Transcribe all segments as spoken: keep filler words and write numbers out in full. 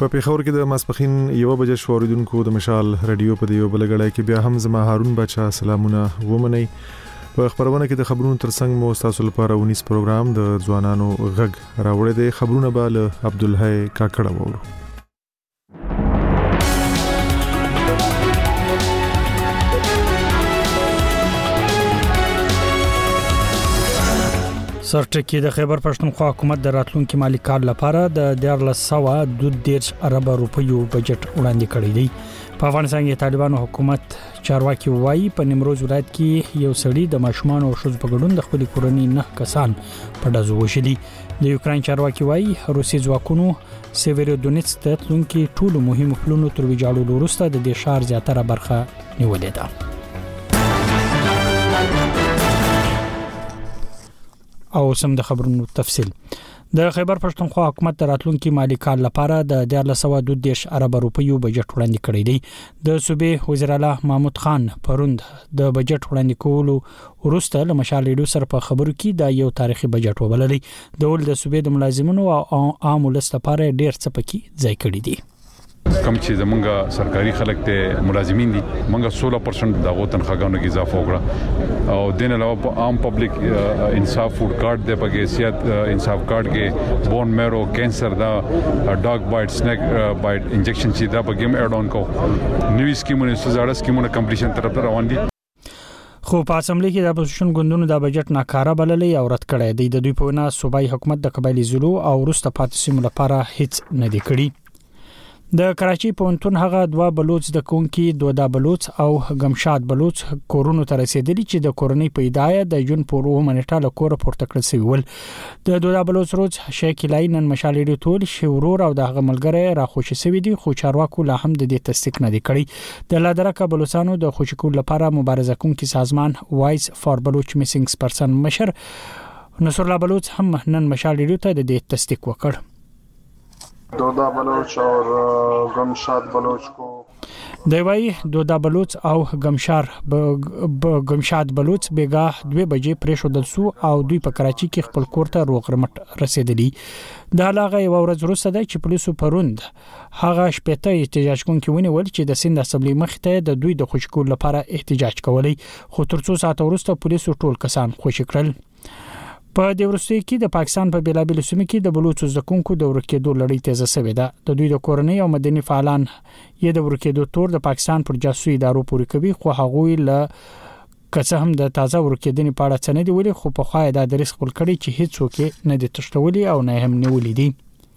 په پیښور کې د ماسپخین یو بجې شوریدونکو د مشال رادیو په دیو بلګړای کې بیا هم زما هارون بچا سلامونه ومني. په خبرونه کې د خبرونو ترڅنګ مو تاسو لپاره ونیس پروګرام د ځوانانو غږ راوړی دی. خبرونه به له عبدالحی کاکړه وورو. سرټکی د خیبر پښتونخوا حکومت د راتلونکي مالی کال لپاره د دیارلس سوه دوه دیرش ارب روپیو بجټ وړاندې کړی دی. په افغانستان کې طالبانو حکومت چارواکي وایي په نیمروز ولایت کې یو سړی د ماشومان او ښځو په ګډون د خپل کورنۍ نه کسان په ډزو وشلي. د یوکرين چارواکي وایي روسي ځواکونو سیویرودونیتسک ته تلونکي ټولو مهمو پلونو تر ویجاړولو وروسته د دې ښار زیاتره برخه نیولې ده. او سم د خبرونو تفصیل. د خیبر پښتونخوا حکومت د راتلونکي مالی کال لپاره د دیارلس سوه دوه دیرش ارب روپیو بجټ وړاندې کړی دی. د صوبې وزیر اعلی محمود خان پروند د بجټ وړاندې کولو وروسته له مشال ریډیو سره په خبرو کې دا یو تاریخي بجټ وبللی. د ول د صوبې د ملازمینو او عام ولس لپاره ډیر څه پکې ځای کړی دی. کم چې زمونږه سرکاري خلک ته ملازمین دي مونږه سولہ پرسنٹ دغه تنخواګانو کې اضافه وکړه او دین علاوه په عام پبلک انصاف فوډ کارت د پکې سیات انصاف کارت کې بون میرو کینسر دا ډاګ بایټ سنیک بایټ انجکشن چې دا پکې هم اډ اون کو نوې سکیمونه سزاړه سکیمونه کمپلیشن طرف ته روان دي. خو په اسمبلی کې د اپوزیشن ګوندونو د بجټ ناکاره بللې او رد کړی دی. د دوی په وینا صوبایي حکومت د قبایلی زلو او وروسته پاتې سیمو لپاره هیڅ نه دی کړی. د کراچي پونتون هغه دوا بلوچ د کونکي دودا بلوچ او غمشاد بلوچ کورونو ته رسیدلی چې د کورونی پیدایه د جون پورو منټه له کور پورته کړل شوی ول. د دودا بلوچ روز شیخ لاینن مشالې ټول شورور او د هغه ملګری را خوشی شوی دي خو چارواکو لا هم د دې تصدیق نه دی کړی. د لادرکه بلوچستانو د خوشکول لپاره مبارزه کوونکي سازمان وایس فار بلوچ میسینګز پرسن مشر نصر الله بلوچ هم نن مشالې ته د دې تصدیق وکړ. دودا بلوچ اور غمشاد بلوچ کو دوی دودا بلوچ او غمشار غمشاد بلوچ بیگا دوه بجې پریښودل سو او دوی په کراچي کې خپل کور ته روغرمټ رسیدلی. دا لاغه یو ورځ وروسته د پولیسو پروند هغه شپته احتجاج کوونکي ونیول چې د سند اسمبلی مخ ته د دوی د خوشکول لپاره احتجاج کولی خو تر څو ساعت وروسته پولیسو ټول کسان خوشی کړل. په د ورستي کې د پاکستان په بیلابل سیمو کې د بلوچ زکونکو د ورکېدو لړۍ تیزه شوې ده. د دوی د کورنۍ او مدني فعالان یې د ورکېدو تور د پاکستان پر جاسوسي ادارو پورې کوي خو هغوی له کڅه هم د تازه ورکېدنې په اړه څه نه دی ویلي خو په خای د درس خپل کړي چې هیڅ څوک نه د تشتولي او نه هم نیولې دي.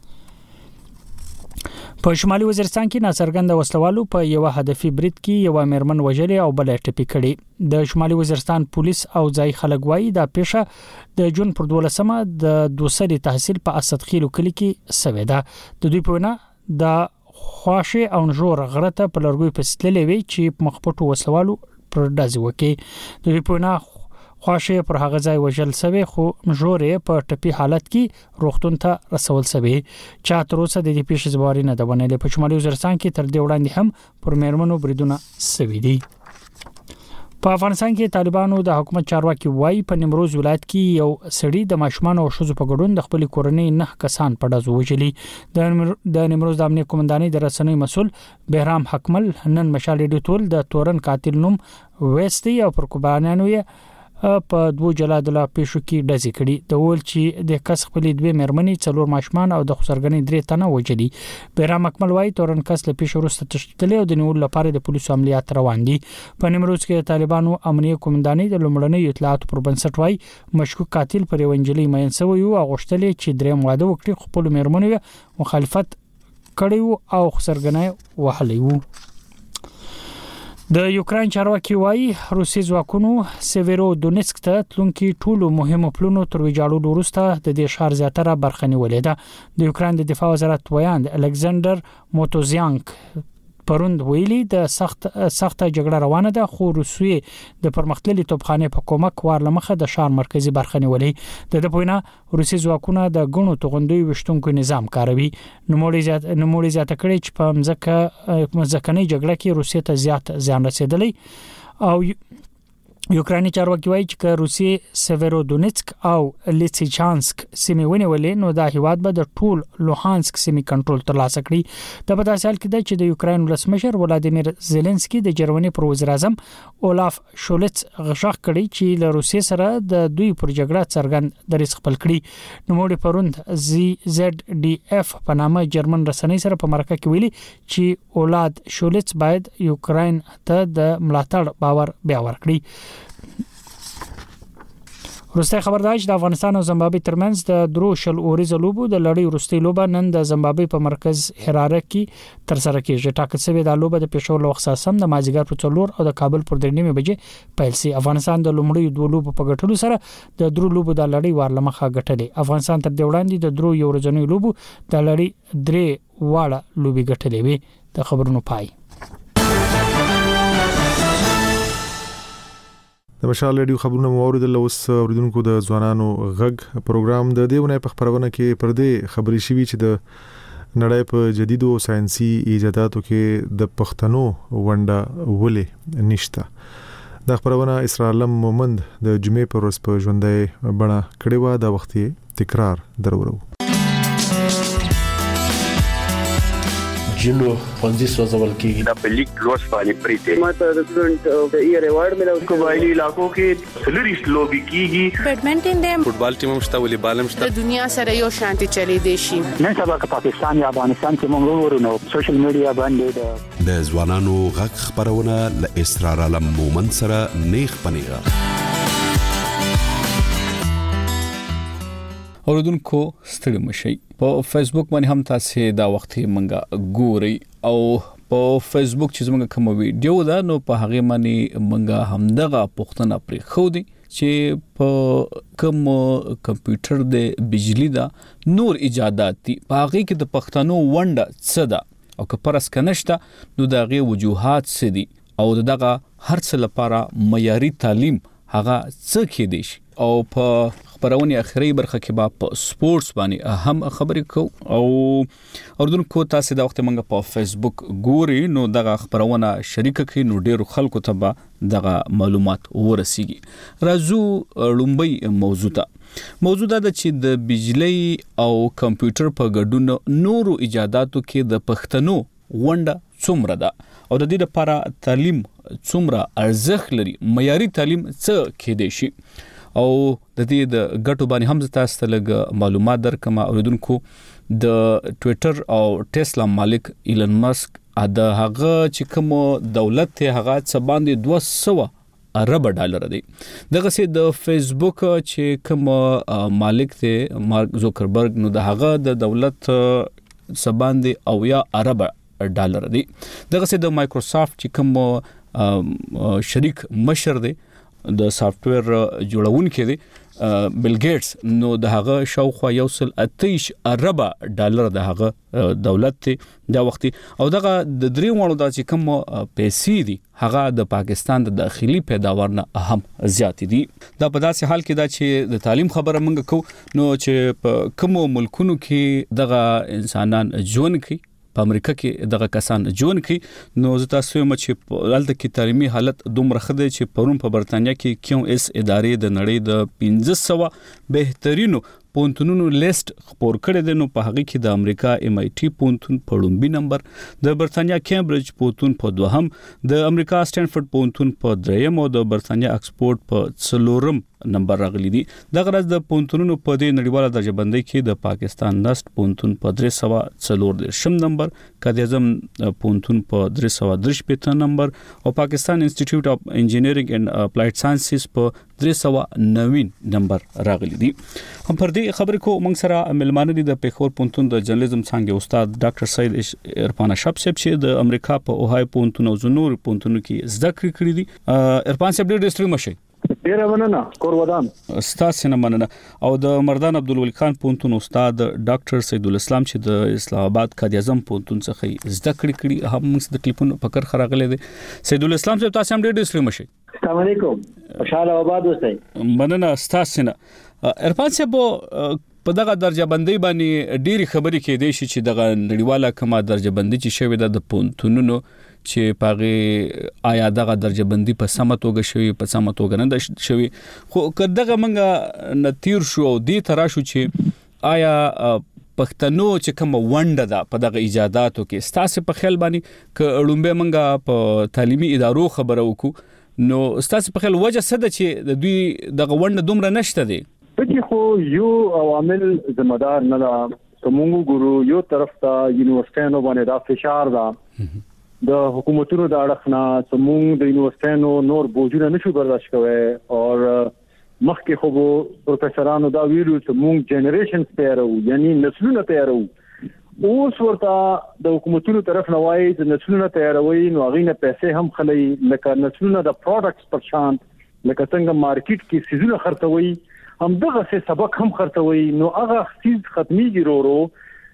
په شمالي وزیرستان کې ناڅرګند وسلوالو په یو هدفي برید کې یو امرمن وجلې او بل ټپي کړي. د شمالي وزیرستان پولیس او ځای خلک وایي دا پیښه د جون پر دولسمه د دوسری تحصیل په اسد خیلو کلی کې سوي ده. د دوی په وینا د خواشه او نجور غرته په لرګوي په ستلې وی چې مخپټو وسلوالو پر دازي وکي. د دوی په وینا خواشه پر هغه ځای وژل سوي خو مجورې په ټپي حالت کې روغتون ته رسول سوي. چا تر اوسه د دې پیښې زباري نه ده ونلې. په شمالي وزیرستان کې تر دې وړاندې هم پر میرمنو بریدونه سوي دي. په افغانستان کې طالبانو د حکومت چارواکي وایي په نیمروز ولایت کې یو سړی د ماشومان او ښځو په ګډون د خپل کورنۍ نه کسان په ډزو وژلي. د نیمروز د امنیت قومندانۍ د رسنۍ مسول بهرام حکمل نن مشال ډیټول د تورن قاتل نوم وېستي او پر قربانانو یې په دوه جلادله پیښو کې ډزې کړي. د ول چې د کس خپل دوه مرمنې څلور ماشومان او د خسرګنې درې تنه وجلي. بهرام اکمل وايي تورن کس له پیښو وروسته تشتلې او د نیول لپاره د پولیسو عملیات روان دي. په نیمروز کې طالبانو امنیت قومندانۍ د لومړنۍ اطلاعات پر بنسټ وايي مشکوک قاتل پر ونجلي مین سوی او غشتلې چې درې مواده وکړي خپل مرمنې مخالفت کړي او خسرګنې وهلي وو. د یوکرين چارواکي وایي روسي ځواکونو سیویرودونیتسک ته تلونکي ټولو مهمو پلونو تر ویجاړولو وروسته د دې ښار زیاتره برخه نیولې ده. د یوکرين د دفاع وزارت ویاند الکساندر موتوزیانک پروند ویلي د سخت سخت جګړه روانه ده خو روسیې د پرمختللي توپخانه په کومک وار لمخه د ښار مرکزی برخه نیولې. د دپوینا روسي ځواکونه د غنو توغندوی وشتونکو نظام کاروي. نوموړي زیات نوموړي زیات کړي چې په مزکه مزکنۍ جګړه کې روسیې ته زیات ځان رسیدلی او یوکراني چارواکي وایي چې روسیې سیویرودونیتسک او لیسیچانسک سیمې ونیولې نو دا هیواد به د ټول لوهانسک سیمې کنټرول ترلاسه کړي. د په داسې حال کې ده چې د یوکرين ولسمشر ولادیمیر زيلنسکي د جرمني پر وزیر اعظم اولاف شولټس غږ کړی چې له روسیې سره د دوی پر جګړه څرګند دریځ خپل کړي. نو موږ پروند زی زد ډي اف په نامه جرمن رسنۍ سره په مرکه کې ویلي چې اولاد شولټس باید یوکرين ته د ملاتړ باور بیا ورکړي. روسي خبردار چې د افغانستان او زیمبابوې ترمنځ د درو شل اوريزه لوبو د لړۍ وروستۍ لوبه نن د زیمبابوې په مرکز حراره کې تر سره کیږي. ټاکل شوې د لوبه د پېښور له وخت سم د مازیګر په څلور او د کابل پر درې نیمه بجې پیل شي. افغانستان د لومړی دوه لوبو په ګټلو سره د درو لوبو د لړۍ وارلمخه ګټلې. افغانستان تر دې وړاندې د درو یو ورځنۍ لوبو د لړۍ درې واړه لوبي ګټلې وي. د خبرونو پای د مشال ریډیو خبرونه موارد له اوس اوریدونکو د ځوانانو غږ پروګرام د دیونه په خبرونه کې پر دې خبري شوی چې د نړۍ په جديدو ساينسي ایجاداتو کې د پښتنو ونډه ولې نشته. د خبرونه اسرائیل مومند د جمعې پر ورځ په ژوندۍ بڼه کړي و د وخت تکرار درورو. جنو پنځه سوځول کېږي د پلیک لوس باندې پریته ماته د سټډنټ د ایئر ایوارډ ملو قبایلی علاقو کې سلریس لوبي کیږي. بیډمنټن د فوټبال ټیم مشته ولې بالم شته د دنیا سره یو شانتي چلی دی شي. نن سبا که پاکستان یا افغانستان کې موږ ورونو سوشل میډیا باندې د ځوانانو غږ خبرونه ل اسرار علم مومن سره نیخ پنیغه. اوردونکو ستړي مشي په فیسبوک باندې هم تاسو دا وخت منګه ګوري او په فیسبوک چې موږ کوم ویډیو دا نو په هغه باندې منګه همدغه پښتنه پرې خو دي چې په کوم کمپیوټر د بجلی دا نور ایجادات دي په هغه کې د پښتنو ونډه څه ده او که پرس کنهشته نو دغه وجوهات څه دي او دغه هر څه لپاره معیاري تعلیم هغه څه کې دي او په خبرونه اخري برخه کې با په سپورتس باندې هم خبرې کو او اردوونکو تاسو دا وخت منګه په فیسبوک ګوري نو دغه خبرونه شریک کړئ نو ډیرو خلکو ته به دغه معلومات ورسیږي. راځو لومبي موضوع ته موضوع دا چې د بجلی او کمپیوټر په ګډون نورو ایجاداتو کې د پښتنو ونډه څومره ده او د دې لپاره تعلیم څومره ارزښت لري معیاري تعلیم څه کې دی شي او د دې د ګټو باندې هم تاسو ته لږ معلومات درکم. اوریدونکو د ټوئیټر او ټسلا مالک ایلن ماسک اده هغه چې کوم دولت ته هغه څه باندې دوه سوه ارب ډالر دی. دغه سي د فیسبوک چې کوم مالک ته مارک زوکربرګ نو د هغه د دولت څه باندې او یا ارب ډالر دی. دغه سي د مایکروسافت چې کوم شریک مشر دی د سافټویر جوړونکي دی بیل ګیټس نو د هغه شاوخوا یو سل اتیش ارب ډالر د هغه دولت ته دا وختي او دغه د درې وړو د چې کوم پیسې دي هغه د پاکستان د داخلي پیداوار نه اهم زیات دي. دا په داسې حال کې دا چې د تعلیم خبره منګه کو نو چې په کوم ملکونو کې دغه انسانان ژوند کوي په امریکا کې دغه کسان جون کې نو زه تاسو یم چې په دلته کې تعلیمي حالت دومره خده چې پرون په برتانیا کې کیو اس ادارې د نړۍ د پنځه سوه بهترینو پونتونونو لیست خبر کړی دی نو په هغه کې د امریکا ایم آی ټي پونتون په لومبي نمبر د برتانیا کیمبرج پونتون په دوهم د امریکا سټینفورد پونتون په دریم او د برتانیا اکسفورد په څلورم نمبر راغلی دي. د غرض د پونتونونو په دې نړیواله درجه بندۍ کې د پاکستان نست پونتون په درې سوه څلور دیرشم نمبر قائد اعظم پونتون په درې سوه درې شپېته نمبر او پاکستان انسټیټیوټ اف انجینرینګ اینڈ اپلایډ ساينسز په درې سوه نوي نمبر راغلی دي. هم پر دې خبرې کو موږ سره ملمانه دي د پیښور پونتون د جرنالیزم څنګه استاد ډاکټر سید عرفان اشرف صاحب چې د امریکا په اوهای پونتون او زنور پونتونو کې زده کړې کړې دي. عرفان صاحب ډېر ډېر مشه ډیره مننه کور ودان استاد سینه مننه او د مردان عبدالولی خان پونتون استاد ډاکټر سید الاسلام چې د اسلام آباد قائد اعظم پونتون څخه زده کړې کړي هم موږ د ټلیفون فکر خراغله دي. سید الاسلام صاحب تاسو هم ډېر ډېر مشه. السلام علیکم خوشاله آباد اوسئ. مننه استاد سینه. عرفان صاحب په دغه درجه بندي باندې ډېری خبرې کې دي چې دغه نړیواله کومه درجه بندي چې شوی د پونتونونو چې پاغه آیا دغه درجه بندي په سمه توګه شوی په سمه توګه نه ده شوی خو کداغه منګه نتیر شو او دې تراشو چې آیا پښتنو چې کوم ونده ده په دغه ایجاداتو کې ستاسو په خیال باندې ک اړومبه منګه په تعلیمي ادارو خبرو وکړو نو ستاسو په خیال وجه څه ده چې د دوی دغه ونده دومره نشته دي پکې خو یو عوامل ذمہ دار نه ده کومو ګورو یو طرف ته یونیورسيټانو باندې دا فشار ده د حکومتونو د اړخ نه څومره د یونیورسيټانو نور بوجونه نشو برداشت کوي او مخکې خو پروفیسورانو دا ویلو چې موږ جنریشن تیارو یعنی نسلونه تیارو اوس ورته د حکومتونو طرف نه وایي چې نسلونه تیاروي نو هغه نه پیسې هم خلي لکه نسلونه د پروډکټس پر شان لکه څنګه مارکیټ کې سيزونه خرڅوي هم دغه څه سبق هم خرڅوي نو هغه سیز ختميږي ورو ورو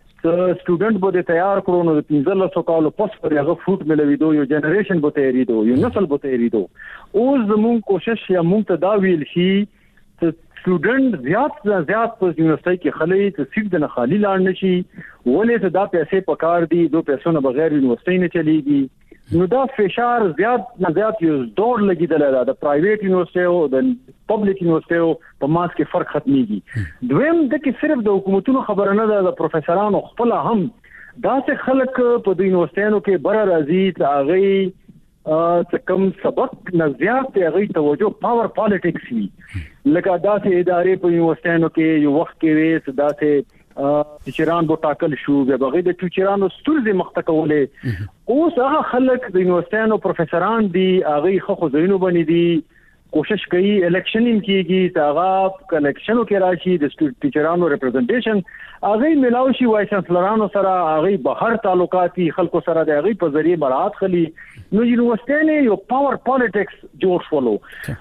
چې سټوډنټ به تیار کړو نو د پنځه سوه کالو پس پر هغه فوټ ملوي دو یو جنریشن به تیاری دو یو نسل به تیاری دو اوس زموږ کوشش یا موږ ته دا ویل شي چې سټوډنټ زیات زیات په یونیورسيټي کې خلي چې سیټ نه خالی لاړ نشي ولې ته دا پیسې پکار دي دو پیسو نه بغیر یونیورسيټي نه چلیږي نو دا فشار زیات نه زیات یو دور لګیدل دا د پرایویټ یونیورسيټي او د پبلک یونیورسيټي په ماس کې فرق ختميږي دویم د کې صرف د حکومتونو خبره نه ده د پروفیسورانو خپل هم دا څه خلک په د یونیورسيټانو کې بر راځي ته هغه څه کوم سبق نه زیات هغه توجه پاور پالیټکس وی لکه داسې ادارې په یونیورسيټانو کې یو وخت کې وې داسې ټیچران بو ټاکل شو به بغیر د ټیچرانو ستوري مختکولې اوس هغه خلک د یونیورسيټانو پروفیسوران دي هغه خو زینو باندې دي کوشش کوي الیکشن ان کیږي تاغه کلیکشنو کې راشي د ټیچرانو ریپرزنټیشن هغه ملاوي شي وای چانسلرانو سره هغه بهر تعلقاتي خلکو سره د هغه په ذریعہ برات خلی نو یونیورسيټي یو پاور پالیټکس جوړ شولو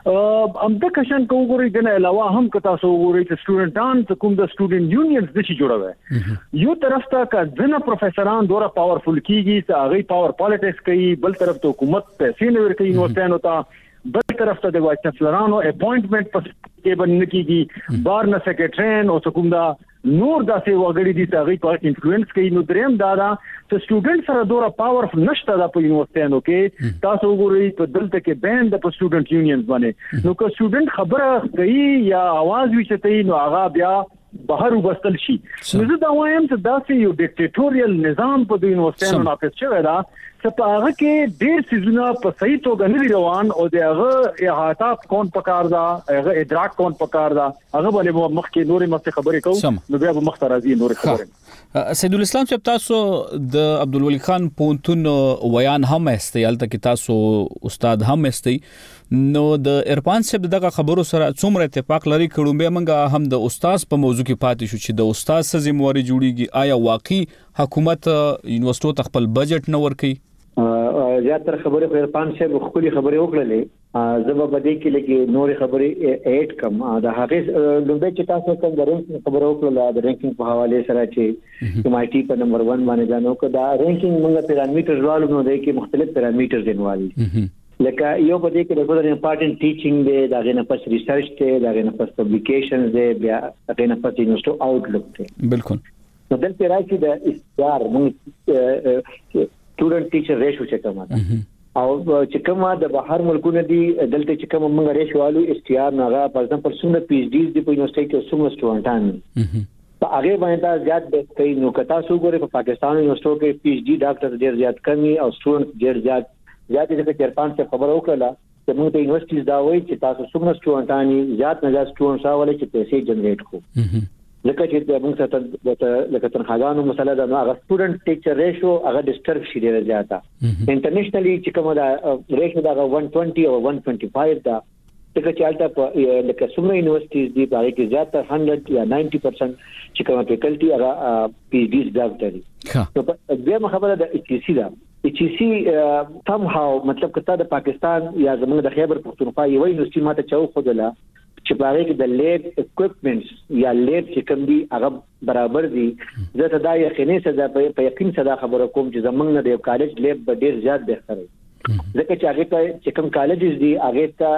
ام د کشن کو ګوري دنه علاوه هم کتا سو ګوري چې سټوډنټان کوم د سټوډنټ یونینز د شي جوړوي یو طرف ته کا ځنه پروفیسوران دوره پاورفل کیږي چې هغه پاور پالیټکس کوي بل طرف ته حکومت پیسې نه ورکوي یونیورسيټانو ته بل طرف ته د وایس چانسلرانو اپوینټمنٹ په کې باندې کیږي بار نه سیکریټرین او کوم دا نور داسې وګړي دي چې هغه په انفلوئنس کوي نو دریم دا دا چې سټوډنټ سره دوره پاور نشته د په یونیورسيټانو کې تاسو وګورئ په دلته کې بند په سټوډنټ یونینز باندې نو که سټوډنټ خبره کوي یا आवाज وچتای نو هغه بیا بهر وبستل شي نو زه دا وایم چې داسې یو ډیکټیټوریل نظام په د یونیورسيټانو نافذ شوی دا چې په هغه کې ډېر سيزونه په صحیح توګه نه روان او د هغه احاطه کون پکار دا هغه ادراک کون پکار دا هغه باندې مخ کې نورې مخ خبرې کوو نو بیا به مخ ته راځي نورې خبرې سید الاسلام صاحب تاسو د عبدالولي خان پونتون ویان هم استیال ته تاسو استاد هم استی نو د ارفان صاحب دغه خبرو سره څومره اتفاق لري کړم به منګه هم د استاد په موضوع کې پاتې شو چې د استاد سره ذمہواری جوړیږي آیا واقعي حکومت یونیورسيټو ته خپل بجټ نه ورکي زیاتره خبرې په ارفان صاحب خولي خبرې وکړلې زبا بده کې لګي نور خبرې اډ کم دا هغه لومبه چې تاسو کوم د رینکینګ خبرې وکړل د رینکینګ په حواله سره چې کوم آی ټي په نمبر ون باندې ځانو کدا رینکینګ موږ پیرامترز والو نو د کې مختلف پیرامترز دینوالي لکه یو په دې کې د ډېر امپورټنت ټیچینګ دی دا غنه پس ریسرچ دی دا غنه پس پبلیکیشنز دی بیا غنه پس یونیورسيټي آوټلک دی بالکل نو دلته راځي د استعار موږ سټوډنټ ټیچر ریشو چې کومه ده او چې کومه د بهر ملکونو دي دلته چې کومه موږ ریشو والو استعار نه غا پر ځم پر څومره پی ایچ ډیز دی په یونیورسيټي کې څومره سټوډنټان په هغه باندې دا زیات د کوي نو کتا سو ګوره په پاکستان یونیورسيټو کې پی ایچ ډی ډاکټر ډیر زیات کمی او سټوډنټ ډیر زیات زیات دې په چرپان څخه خبر وکړه چې موږ ته یونیورسيټیز دا وایي چې تاسو څومره سټوډنټان زیات نه زیات سټوډنټس راولي چې پیسې جنریټ کړو لکه چې موږ ته لکه تنخواګانو مسله ده نو هغه سټوډنټ ټیچر ریشو هغه ډیسټرب شي ډیر زیاته انټرنیشنلی چې کومه دا ریشو دا one twenty او one twenty-five دا لکه چې البته په لکه څومره یونیورسيټیز دي په هغه کې زیاته one hundred یا ninety percent چې کومه فیکلټي هغه پی ایچ ډیز ډاکټري نو په دې خبره د ایچ سی دا ایچ سی سم هاو مطلب کته د پاکستان یا زموږ د خیبر پختونخوا یو یونیورسيټي ماته چاو خدله چې په هغه کې د لیب اکوئپمنټس یا لیب چې کوم دي هغه برابر دي زه ته دا یقیني څه ده په یقین څه دا خبره کوم چې زمونږ نه د کالج لیب به ډیر زیات بهتر وي ځکه چې هغه ته چې کوم کالجز دي هغه ته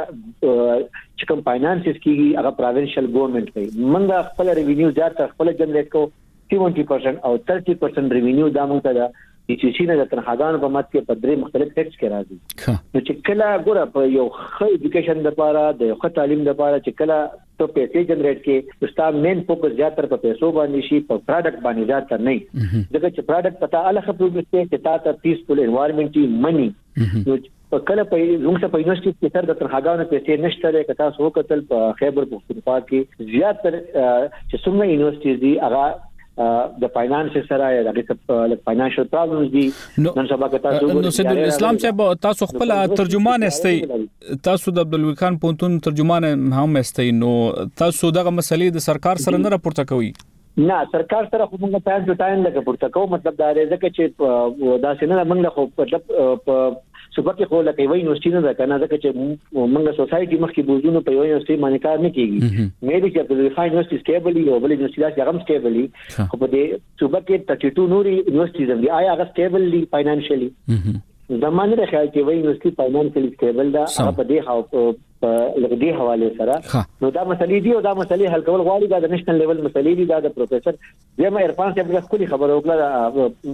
چې کوم فاینانسز کیږي هغه پروینشل ګورنمنت کوي. موږ خپل ریوینیو زیات خپل جنریټ کوو سیونټي پرسنټ او ثلاثين پرسنټ ریوینیو دا موږ ته د چې چې نه د تنخواګانو په مات کې په درې مختلف ټیکس کې راځي. نو چې کله ګوره په یو ښه ایجوکیشن لپاره د یو ښه تعلیم لپاره چې کله ته پیسې جنریټ کې نو ستاسو مین فوکس زیاتره په پیسو باندې شي په پروډکټ باندې زیاتره نه. ځکه چې پروډکټ پتا الګ پروډکټ کې تاسو پیسفل انوایرنمنت منی نو په کله په موږ ته په یونیورسيټي کې تر د تنخواګانو پیسې نشته لري که تاسو وکتل په خیبر پختونخوا کې زیاتره چې څومره یونیورسيټي دي هغه د فاینانس سره یا د فاینانشل پرابلمز دي. نن سبا کې تاسو نو سید الاسلام صاحب تاسو خپل ترجمان استئ تاسو د عبدالوی خان پونتون ترجمان هم استئ نو تاسو دغه مسلې د سرکار سره نه راپورته کوي؟ نه سرکار سره خو موږ ټایم ټو ټایم لکه پورته کوو. مطلب دا دی ځکه چې دا څنګه موږ خو مطلب په صوبه کې خو لکه وای یونیورسيټي نه ده کنه ځکه چې موږ سوسايټي مخکې بوزونه په یو یونیورسيټي باندې کار نه کیږي. مې دې چې په فاین یونیورسيټي سټیبلی او بل یونیورسيټي هغه سټیبلی خو په دې صوبه کې ثلاثة وي نوري یونیورسيټیز دي آیا هغه سټیبلی فاینانشلی زمانه د خیال کې وای یونیورسيټي فاینانشلی سټیبل ده هغه په دې هاو په لږ حواله سره نو دا مسلې دي او دا مسلې حل کول غواړي دا د نېشنل لیول مسلې دي. دا د پروفیسور زما عرفان صاحب د خپل خبرو وکړه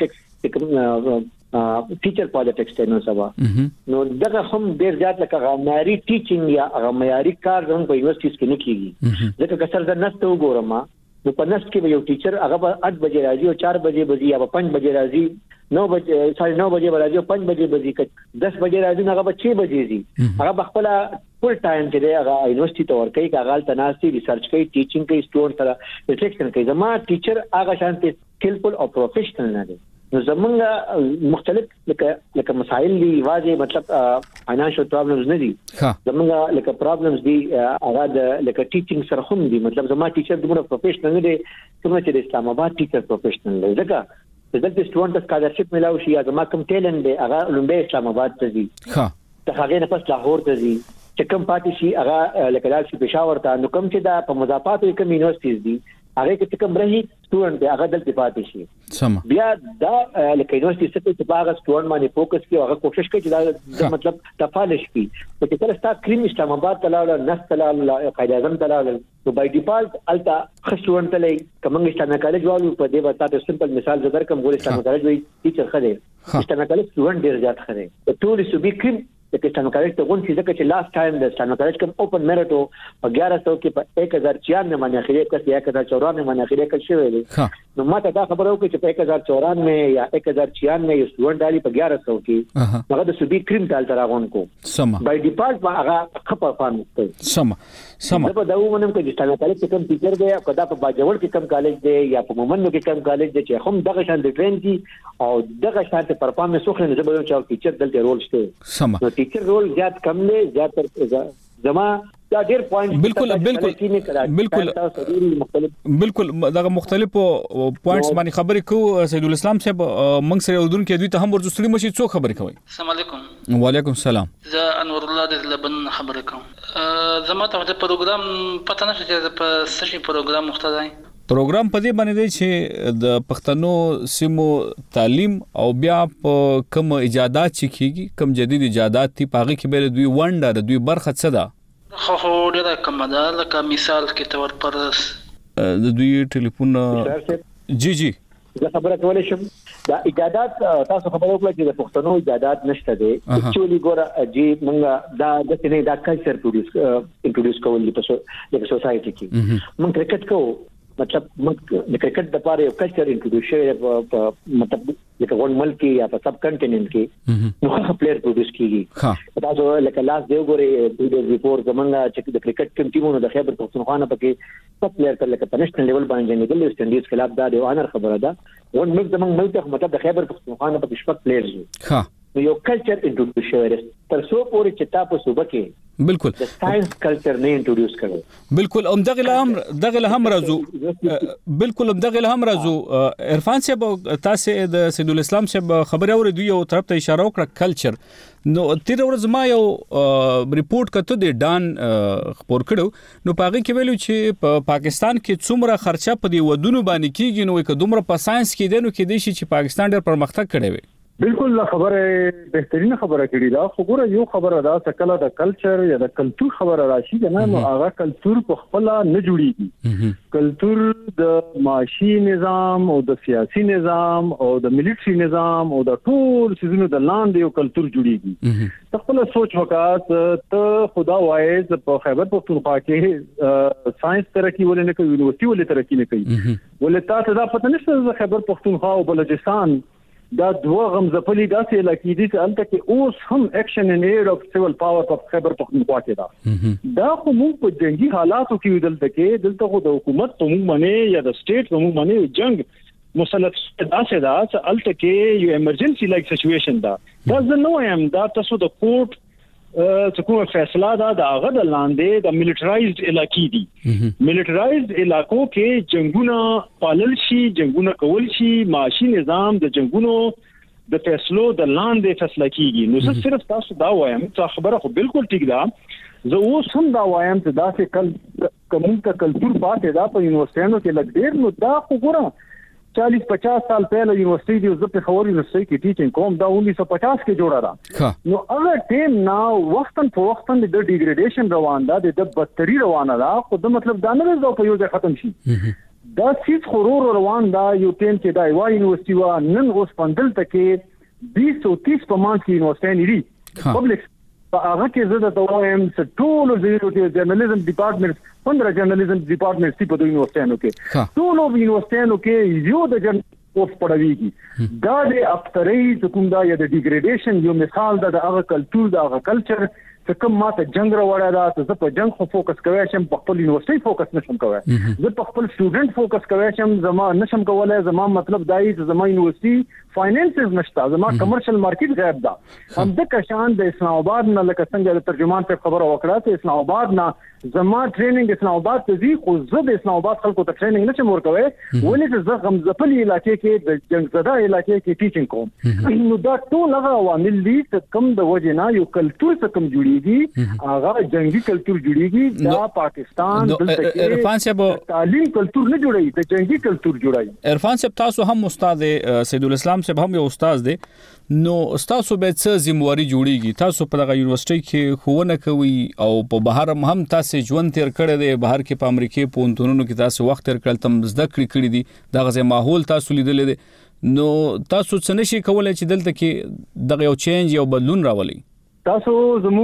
پالیټکس ټیچر پالیټکس ته نو سبا نو دغه هم ډیر زیات لکه معیاري ټیچینګ یا معیاري کار زموږ په یونیورسيټیز کې نه کیږي. ځکه کثر د نست وګورم نو په نست کې یو ټیچر هغه په आठ بجې راځي او चार بجې بځي یا په पाँच بجې راځي नौ بجې ساڑھے नौ بجې راځي او पाँच بجې بځي दस بجې راځي هغه په छह بجې زی هغه خپل فل ټایم کې دی هغه یونیورسيټي ته ورکوي کاغال تناسي ریسرچ کوي ټیچینګ کوي سټوډنټ سره ریفلیکشن کوي. زما ټیچر هغه شانتي سکلفل او پروفیشنل نه دی. نو زمونږ مختلف لکه لکه مسائل دي واځي مطلب فاینانشل پرابلمز نه دي زمونږ لکه پرابلمز دي هغه د لکه ټیچینګ سره هم دي. مطلب زما ټیچر دغه پروفیشنل نه دی کوم چې د اسلام آباد ټیچر پروفیشنل دی. ځکه چې دلته سټوډنټ سکالرشپ ملاوي شي یا زما کوم ټیلنټ دی هغه لومبه اسلام آباد ته ځي ها ته هغه نه پس لاهور ته ځي چې کوم پاتې شي هغه لکه لال شي پېښور ته. نو کوم چې دا په مضافات کوم یونیورسيټیز دي هغه کې کوم رہی سټوډنټ دی هغه دلته پاتې شي سم بیا دا لکه یونیورسيټي څخه چې باغ سټوډنټ باندې فوکس کوي هغه کوشش کوي چې دا مطلب تفالش کی په چې کله ستا کریم اسلام آباد تلاړ نس تلاړ قائد اعظم تلاړ نو بای ډیفالت التا سټوډنټ لې کوم اسلامي کالج والو په دې واسطه سمپل مثال زدر کوم ګول اسلامي کالج وی ټیچر خره اسلامي کالج سټوډنټ ډیر زیات خره ټول صوبې کریم د اسلامي کالج ته غون چې ځکه چې لاست ټایم د اسلامي کالج کوم اوپن میرټو په ग्यारह सौ کې په एक हज़ार छियानवे باندې اخیری کس एक हज़ार चौरानवे باندې اخیری کس شوی دی. نو ماته دا خبره وکړه چې په एक हज़ार चौरानवे یا एक हज़ार छियानवे یو سټوډنټ علی په ग्यारह सौ کې هغه د صوبې کریم تال تراغون کو سم بای ډیفالت هغه خپل فارم کوي سم سم دا به دا ومنم چې اسلامي کالج کوم ټیچر دی او کدا په باجوړ کې کوم کالج دی یا په مومنو کې کوم کالج دی چې هم دغه شان د ټرین دي او دغه شان ته پرفارمنس وخت نه زبر چې ټیچر دلته رول شته سم نو ټیچر رول زیات کم دی زیات تر زما دا ډیر پوینټ بالکل بالکل بالکل بالکل دا مختلفو پوینټس باندې خبرې کوو. سید الاسلام صاحب موږ سره ودون کې دوی ته هم ورزستري مشي څو خبرې کوي. السلام علیکم. وعلیکم السلام. زه انور الله د لبن خبرې کوم. زما ته د پروګرام پته نشته چې په سشي پروګرام مختلای پروګرام په دې باندې دی چې د پښتنو سیمو تعلیم او بیا په کوم ایجادات چې کیږي کوم جدید ایجادات تی پاغي کې به دوی ونډه د دوی برخه څه ده خو خو ډیره کوم ده لکه مثال کې تور پرس د دوی ټلیفون جی جی زه خبره کولای شم. دا ایجادات تاسو خبرو کړئ چې د پښتنو ایجادات نشته دي اکچولی ګوره جی موږ دا د سینې دا کلچر پروډوس انټروډوس کول په سوسایټي کې موږ کرکټ کوو مطلب موږ د کرکټ د پاره یو کلچر انټروډوس شوی په مطلب لکه ون ملک یا په سب کنټیننټ کې نو هغه پلیئر پروډوس کیږي تاسو لکه لاس دیو ګوري د دې ریپورت زمونږ چې د کرکټ ټیم ټیمونو د خیبر پختونخوا نه پکې سب پلیئر کله لکه په نېشنل لیول باندې نه د ویسټ انډیز خلاف دا د اونر خبره ده ون ملک زمونږ ملک مطلب د خیبر پختونخوا نه پکې شپږ پلیئرز ها نو یو کلچر انټروډوس شوی تر څو پورې چې تاسو صوبه کې بالکل د ساينس کلچر نه انټروډوس کړو بالکل هم دغه له هم دغه له هم راځو بالکل هم دغه له هم راځو. عرفان صاحب تاسو د سید الاسلام صاحب خبره اوریدو یو طرف ته اشاره وکړه کلچر نو تیر ورځ ما یو ریپورت کته د ډان خبر کړو نو پاغي کې ویلو چې په پاکستان کې څومره خرچه په دی ودونو باندې کیږي نو که دومره په ساينس کې دینو کې دی چې پاکستان ډېر پرمختګ کړی وي بالکل خبره بهترینه خبره کړې دا خو ګوره یو خبره دا چې د کلچر یا د کلچر خبره راشي کنه نو هغه کلچر په خپل نه جوړیږي کلچر د معاشي نظام او د سیاسي نظام او د ملټري نظام او د ټول سيزونو د لاندې یو کلچر جوړیږي خپل سوچ وکړه ته خدا وایي په خیبر پختونخوا کې ساينس ترقی ولې نه کوي یونیورسيټي ولې ترقی نه کوي ولې تاسو دا پته نشته خیبر پختونخوا او بلوچستان دا دوه غمزپلي داسې علاقې دي چې البته کې اوس هم اکشن ان ایډ اف سیول پاور په خیبر پختونخوا کې دا دا خو موږ په جنگي حالاتو کې دلته کې دلته خو د حکومت په موږ باندې یا د سټیټ په موږ باندې جنگ مسلط داسې دا چې البته کې یو ایمرجنسي لایک سچويشن دا دا زه نو یم دا تاسو د کوټ چې کومه فیصله دا د هغه د لاندې د ملټرایزډ علاقې دي ملټرایزډ علاقو کې جنگونه پالل شي جنگونه کول شي معاشي نظام د جنگونو د فیصلو د لاندې فیصله کیږي نو زه صرف تاسو دا وایم چې خبره خو بالکل ټیک ده زه اوس هم دا وایم چې دا چې کل کوم ته کلچر پاتې دا په یونیورسيټونو کې لګ ډیر نو دا خو ګوره चालीस पचास साल पहले यूनिवर्सिटी जो जब खबर यूनिवर्सिटी की टीचिंग कौम दा उन्नीस सौ पचास के जोड़ा रहा नो अगर टेम ना वक्तन फवक्तन द डिग्रेडेशन रवान दा द बदतरी रवाना दा खुद मतलब दाने दा उपयोग खत्म शी دا چیز خورور روان دا یو ټیم کې دا یو یونیورسيټي وا نن اوس پندل تکې बीस او तीस په مان کې یونیورسيټي لري پبلک هغه کې زړه دا وایم چې ټول د جرنالیزم ډپارټمنټ پندرہ جرنالیزم ډپارټمنټ سی په دوی یونیورسيټانو کې ټول یونیورسيټانو کې یو د جرن اوس پړويږي دا د افترې کوم دا یا د ډیګریډیشن یو مثال دا د هغه کلچر دا هغه کلچر چې کوم ماته جنگ راوړا دا ته په جنگ خو فوکس کوي چې په خپل یونیورسيټي فوکس نشم کوي زه په خپل سټوډنټ فوکس کوي چې زما نشم کولای زما مطلب دای چې زما یونیورسيټي فاینانسز نشته زما کمرشل مارکیټ غیب ده هم د کشان د اسلام آباد نه لکه څنګه د ترجمان په خبره وکړه چې اسلام آباد نه زما ټریننګ اسلام آباد ته دی خو زه د اسلام آباد خلکو ته ټریننګ نشم ورکوي ولې چې زه غمزپلي علاقې کې د جنگ زده علاقې کې ټیچینګ کوم نو دا ټول هغه عوامل دي چې کوم د وجه نه یو کلچر څخه کوم جوړیږي هغه جنگي کلچر جوړیږي دا پاکستان دلته عرفان صاحب تعلیم کلچر نه جوړي د جنگي کلچر جوړي عرفان صاحب تاسو هم استاد سید الاسلام صاحب هم یو استاد دی نو تاسو به څه ذمہواری جوړیږي تاسو په دغه یونیورسيټي کې خوونه کوي او په بهر هم تاسو ژوند تیر کړی دی بهر کې په امریکا په پونتونو کې تاسو وخت تیر کړل تم زده کړی کړی دي دغه ماحول تاسو لیدل دي نو تاسو څه نشي کولای چې دلته کې دغه یو چینج یو بدلون راولي تاسو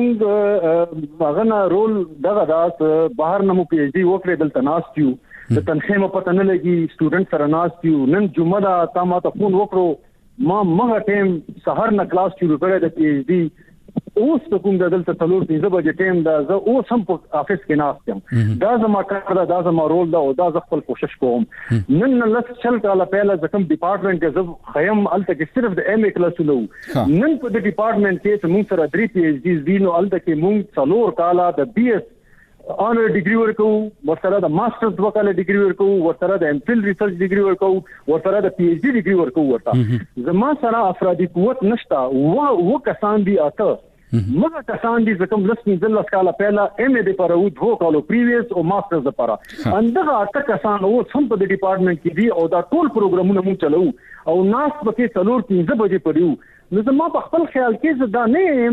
زموږ هغه رول دغه داس بهر نه مو پی ایچ ډي وکړې دلته ناستیو د تنخې مو پته نه لګي سټوډنټ سره ناستیو نن جمعه دا تا ما ته فون وکړو ما مغه ټیم سحر نه کلاس شروع کړی د پی ایچ ډي اوس کوم د دلته تلور پنځه بجې ټیم دا زه اوس هم په افیس کې ناست یم دا زما کار دا دا زما رول دا او دا زه خپل کوشش کوم نن نن لس چل کاله پهله ځکه ډپارټمنټ کې زه خیم الته کې صرف د ایم ای کلاس لو نن په د ډپارټمنټ کې موږ سره درې پی ایچ ډیز دي نو الته کې موږ څلور کاله د بي ایس آنر ډیګري ورکو ورسره د ماسترز وکاله ډیګري ورکو ورسره د ایم فل ریسرچ ډیګري ورکو ورسره د پی ایچ ډي ډیګري ورکو ورته زما سره افرادي قوت نشته و و کسان دي اته مګه کسان دي چې کوم لسنی ځل کاله پهلا ایم ای د پر او دوه کالو پریویس او ماسترز لپاره اندغه اته کسان او سم په ډپارټمنټ کې دي او دا ټول پروګرامونه مونږ چلو او ناس پکې څلور پنځه بجې پړیو نو زما په خپل خیال کې زدا نه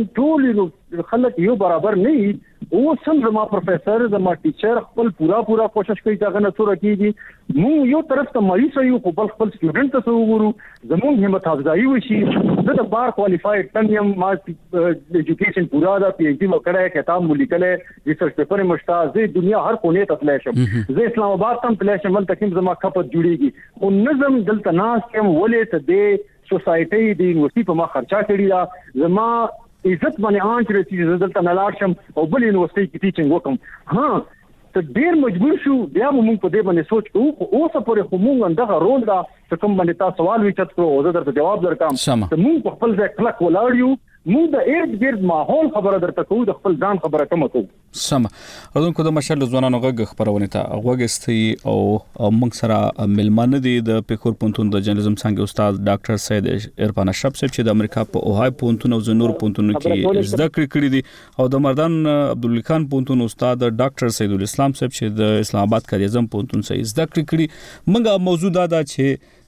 ټول خلک یو برابر نه او سم زما پروفیسور زما ټیچر خپل پورا پورا کوشش کوي چې هغه نه څوره کیږي مونږ یو طرف ته مریض یو خو بل خپل سټوډنټ ته وګورو زموږ همت افزایی وشي زه د بار کوالیفاید تنیم ما ایجوکیشن پورا دا پی ایچ ڈی وکړای کتاب ملیکله ریسرچ پیپر مشتا زه دنیا هر کونه ته تلاشم زه اسلام آباد تم تلاشم ول تکیم زما خپت جوړیږي او نظم دلته ناس کوم ولې ته د سوسایټي د یونیورسيټي په ما خرچا کړی دا زما عزت باندې آنچ رسي چې دلته نلاړ شم او بل یونیورسيټي کې ټیچینګ وکم ها ته ډیر مجبور شو بیا موږ په دې باندې سوچ کوو خو اوس پورې خو موږ دغه رول دا چې کوم باندې تاسو سوال وچت کړو او زه درته جواب درکم ته موږ په خپل ځای کلک ولاړ یو موږ د ارد ګرد ماحول خبره درته کوو د خپل ځان خبره کوم کوو سم راځونکو د مشر ځوانانو غږ خبرونه ته غوږستي او موږ سره ملمانه دي د پیښور پونتون د جرنالیزم څنګه استاد ډاکټر سید عرفان اشرف صاحب چې د امریکا په اوهای پونتون او زنور پونتون کې زده کړې کړې دي او د مردان عبدالله خان پونتون استاد ډاکټر سید الاسلام صاحب چې د اسلام آباد کاریزم پونتون سره زده کړې کړې موږ موضوع دا ده چې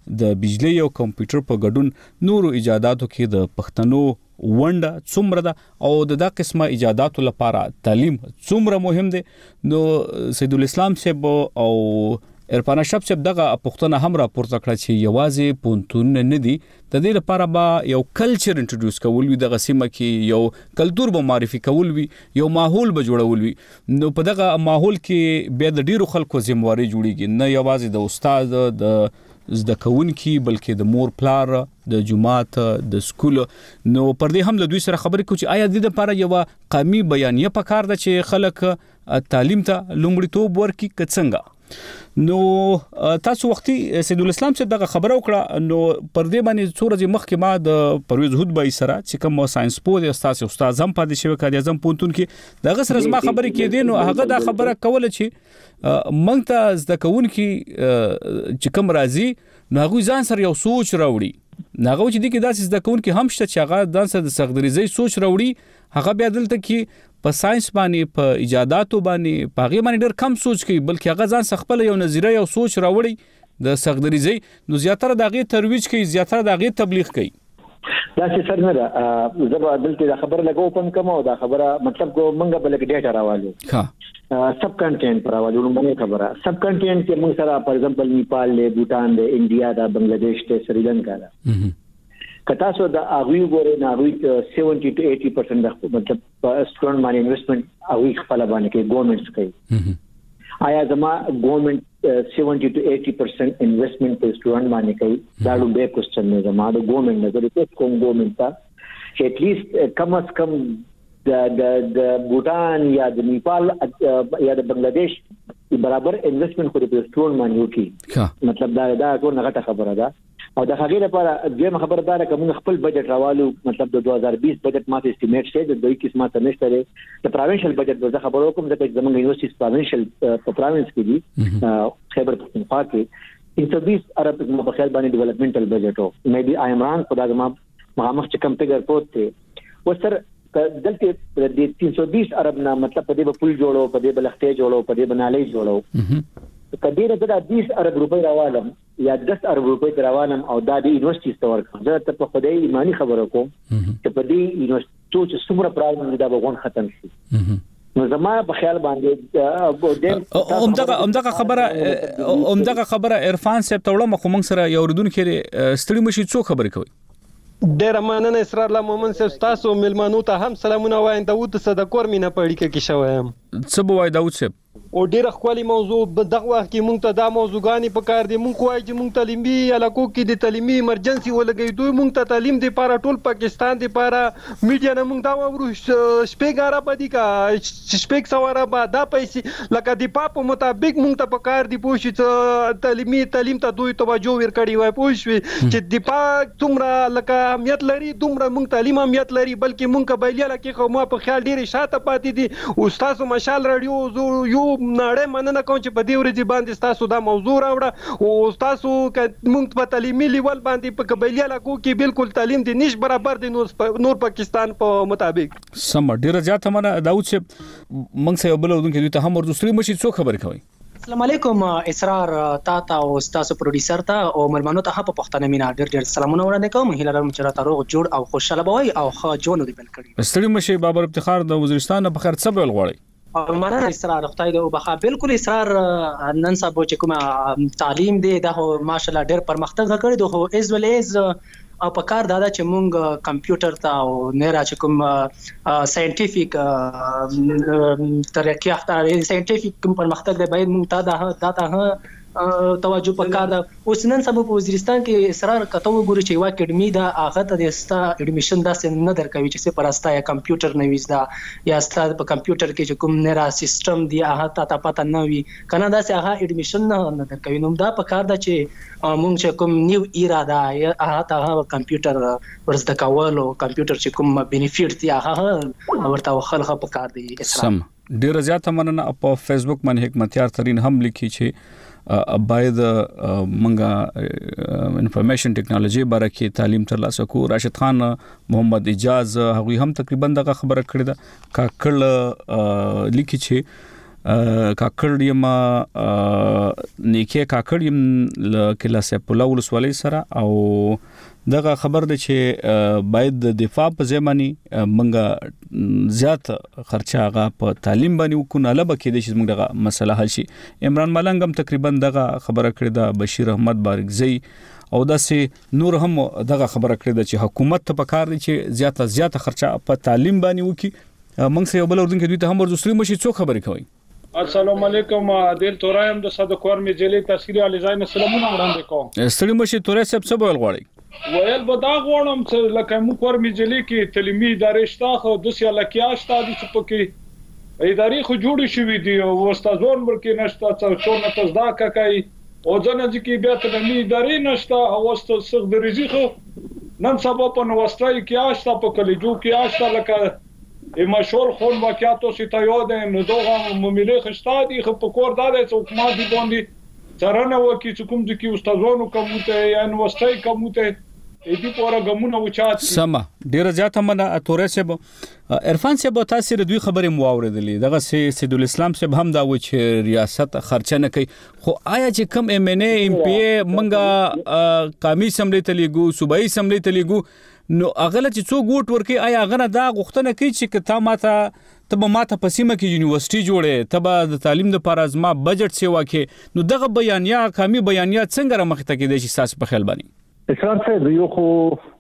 د بجلی او کمپیوټر په ګډون نورو ایجاداتو کې د پښتنو ونډه څومره ده او د دا قسمه ایجاداتو لپاره تعلیم څومره مهم دی. نو سید الاسلام صاحب او ارفان اشرف صاحب دغه پښتنه هم راپورته کړه چې یوازې پونتون نه دي، د دې لپاره به یو کلچر انټروډوس کول وي، دغه سیمه کې یو کلچر به معرفي کول وي، یو ماحول به جوړول وي. نو په دغه ماحول کې بیا د ډیرو خلکو ذمہواری جوړیږي، نه یوازې د استاد د زده کوونکي بلکې د مور پلار د جماعت د سکول. نو پر دې هم له دوی سره خبرې کوو چې آیا د دې لپاره یو قومي بیانیه پکار ده چې خلک تعلیم ته لومړیتوب ورکړي که څنګه؟ نو تاسو وختي سید الاسلام چې دغه خبره وکړه، نو پر دې باندې څو ورځې مخکې ما د پرویز هودبای سره چې کوم ساينس پوه دی استاد استاد هم پاتې شوی کړي اعظم پونتون کې دغه سره ما خبرې کې دي. نو هغه دا خبره کوله چې مونږ ته زده کوونکي چې کوم راځي نو هغه ځان سره یو سوچ راوړي، ناغه چې دي کې داسې زده کوونکي هم شته چې هغه ځان سره د سغدریزي سوچ راوړي، هغه بیا دلته کې په ساينس باندې په ایجاداتو باندې په هغه باندې ډېر کم سوچ کوي، بلکې هغه ځان خپل یو نظریه یو سوچ راوړي د سغدریزي. نو زیاتره دغه ترویج کوي، زیاتره دغه تبلیغ کوي. دا څه سر نه ده زه به دلته دا خبره لګو پم کوم او دا خبره مطلب کو منګه بلک ډیټا راوالو ها سب کنټینټ پر راوالو لومړی خبره سب کنټینټ کې موږ سره پر ایگزامپل نیپال له بوتان له انډیا دا بنگلاديش ته سریلانکا دا کتا سو دا اغوی ګورې نه اغوی سیونټي ټو ایټي پرسنټ د مطلب سټوډنټ باندې انویسټمنټ اغوی خپل باندې کې ګورنمنټس کوي. آیا زما ګورنمنټ سیونټي ټو ایټي پرسنټ انویسټمنټ په سټوډنټ باندې کوي؟ دا لو به کوېسچن نه زما د ګورنمنټ نه زه کوم ګورنمنټ ته چې ات لیست کم از کم د د د بوتان یا د نیپال یا د بنگلاديش برابر انویسټمنټ خو د سټوډنټ باندې وکړي. مطلب دا دا ټول نه غټه خبره ده. او د هغې لپاره دغه خبردار کوم خپل بجټ راوالو مطلب د دوه هزار بیس بجټ ماته استیمیټ شي د دوی قسمه ته نشته لري د پروینشل بجټ د خبرو کوم د زمونږ یونیورسيټي پروینشل په پروینس کې دي خیبر پختونخوا کې تین سو بیس ارب په خیال باندې ډیولپمنټل بجټ او مې بي عمران خدای ما مخامخ چې کم فګر پروت ته وسر دلته د تین سو بیس ارب نه مطلب په دې په پول جوړو په دې بلختې جوړو په دې بنالې جوړو کډیره د بیس ارب روپۍ راوالم یا دس ارب روپۍ راوالم او دا د یونیورسيټي ستور کوم زه ته په خدای ایمانی خبره کوم چې په دې یونیورسيټي چې څومره پرابلم دا به ختم شي. نو زما په خیال باندې اومدغه اومدغه خبره اومدغه خبره عرفان صاحب ته وړم خو موږ سره یو ردون کې ستړي مشي څو خبرې کوي. ډېر مننه اسرار الله مومن صاحب تاسو ملمنو ته هم سلامونه وایم. داوود صدقور مینه پړی کې شوم. څه بوای داوود صاحب؟ او ډیره خولي موضوع په دغه وخت کې مونږ ته دا موضوعګانی په کار دي. مونږ کوی چې مونږ تعلیمي علاقو کې د تعلیمي ایمرجنسي ولګي دوی مونږ ته تعلیم دی لپاره ټول پاکستان دی لپاره میډیا نه مونږ دا ورو شپږاره پدې کا شپږ سواره به دا پیسې لکه د پاپ مطابق مونږ ته په کار دی پوه شي چې تعلیمي تعلیم ته دوی توجه ورکړي وای پوه شي چې د پاک څومره لکه اهمیت لري دومره مونږ تعلیم اهمیت لري بلکې مونږ قبایلی لکه خو ما په خیال ډیره شاته پاتې دي. استاد مشال رادیو یو نړۍ مننه کوم چې په دې ورځ باندې تاسو دا موضوع راوړه او تاسو موږ په تعلیمي لیول باندې په قبایلی علاقو کې بالکل تعلیم دي نش برابر دي نور پاکستان په مطابق. سم ډیره زیاته مننه داوود صاحب. موږ سره بل ودونکو دوی ته هم ورسري مشي څو خبرې کوي. السلام علیکم اسرار تا تا او تاسو پروډوسر ته او ملمنو ته په پښتنه مینا ډیر ډیر سلامونه وړاندې کوم. هیله لرم چې راته روغ جوړ او خوشاله بوي او ښه ژوند دې بل کړی. ستړي مشي بابر افتخار د وزیرستان په خیر څه بل غواړي؟ مننه اسرار خدای دې وبخا. بالکل اسرار نن سبا چې کوم تعلیم دی دا ماشاءالله ډېر پرمختګ کړی دی خو از ول از او په کار دا چې مونږ کمپیوټر ته او نه را چې کوم ساينټیفیک ترقی اختیار ساينټیفیک کوم پرمختګ دی باید مونږ ته دا ته توجه پکار ده. اوس نن سبا په وزیرستان کې اصرار کته وګوري چې وا اکیډمي دا هغه ته د استا اډمیشن داسې نه درکوي چې په راستا یا کمپیوټر نه ویزدا یا استا په کمپیوټر کې چې کوم نه را سیستم دی هغه ته پته نه وي کنه داسې هغه اډمیشن نه درکوي. نو دا پکار ده چې مونږ چې کوم نیو ایرا دا هغه ته کمپیوټر ورزده کول او کمپیوټر چې کوم بینیفیټ دی هغه ورته خلک پکار دی. سم ډیر زیاته مننه. په فیسبوک باندې حکمتیار ترين هم لیکي چې باید منګه انفارمیشن ټیکنالوژي باره کې تعلیم ترلاسه کو. راشد خان محمد اجاز هغوی هم تقریبا دغه خبره کړې ده. کاکل لیکي چې کاکړ یم نیکه کاکړ یم ل کلا سیف الله ولسوالۍ سره او دغه خبر ده چې باید د دفاع په ځمانی منګه زیات خرچه هغه په تعلیم باندې وکړو نه لبه کې د چې موږ دغه مسله حل شي. عمران ملنګ هم تقریبا دغه خبره کړې ده، بشیر احمد بارګزی او داسې نور هم دغه خبره کړې ده چې حکومت ته پکار دي چې زیات زیات خرچه په تعلیم باندې وکړي. موږ سره یو بل اردن کې دوی ته هم ورزستري مشي څو خبرې کوي. السلام علیکم دل تورایم د صدق کور می جلی تفسیر علی زین سلامونه وړاندې کوم. ستړي مشي تورې سب څه ویل غواړي؟ ویل به دا غواړم چې لکه مو کور می جلی کې تعلیمي ادارې شته خو د سیا لکیا شته د څه پکې ادارې خو جوړې شوې دي او استادون ورکې نشته چې څونه تاسو دا کوي او ځنه چې بیا تعلیمي ادارې نشته او واست سخت درجی خو نن سبا په نوستای کې آشته په کلیجو کې آشته لکه مشهور خون واقعاتو سی ته یاد نو دوه مملې خشتادي خو په کور دالې چې حکومت دی باندې څرنه وکي چې کوم د کی استادانو کومته یا نوستای کومته دې پورا غمونه وچات سما ډیر زیات منه اتورې سه عرفان سه به تاثیر دوی خبرې مو اوریدلې دغه سه سید الاسلام سه هم دا و چې ریاست خرچه نه کوي خو آیا چې کم ام ان ای ام پی منګه قومي سملې تلیګو صوبایي سملې تلیګو نو اغله چې څو ګوټ ورکی آیا غنه دا غوښتنه کوي چې کته ماته تب ماته پسیمه کې یونیورسيټي جوړه تب د تعلیم د لپاره ازما بجټ سیوا کې نو دغه بیانیا قومي بیانیا څنګه رمخته کې د شي ساس په خیال باندې اسلام صاحب یو خو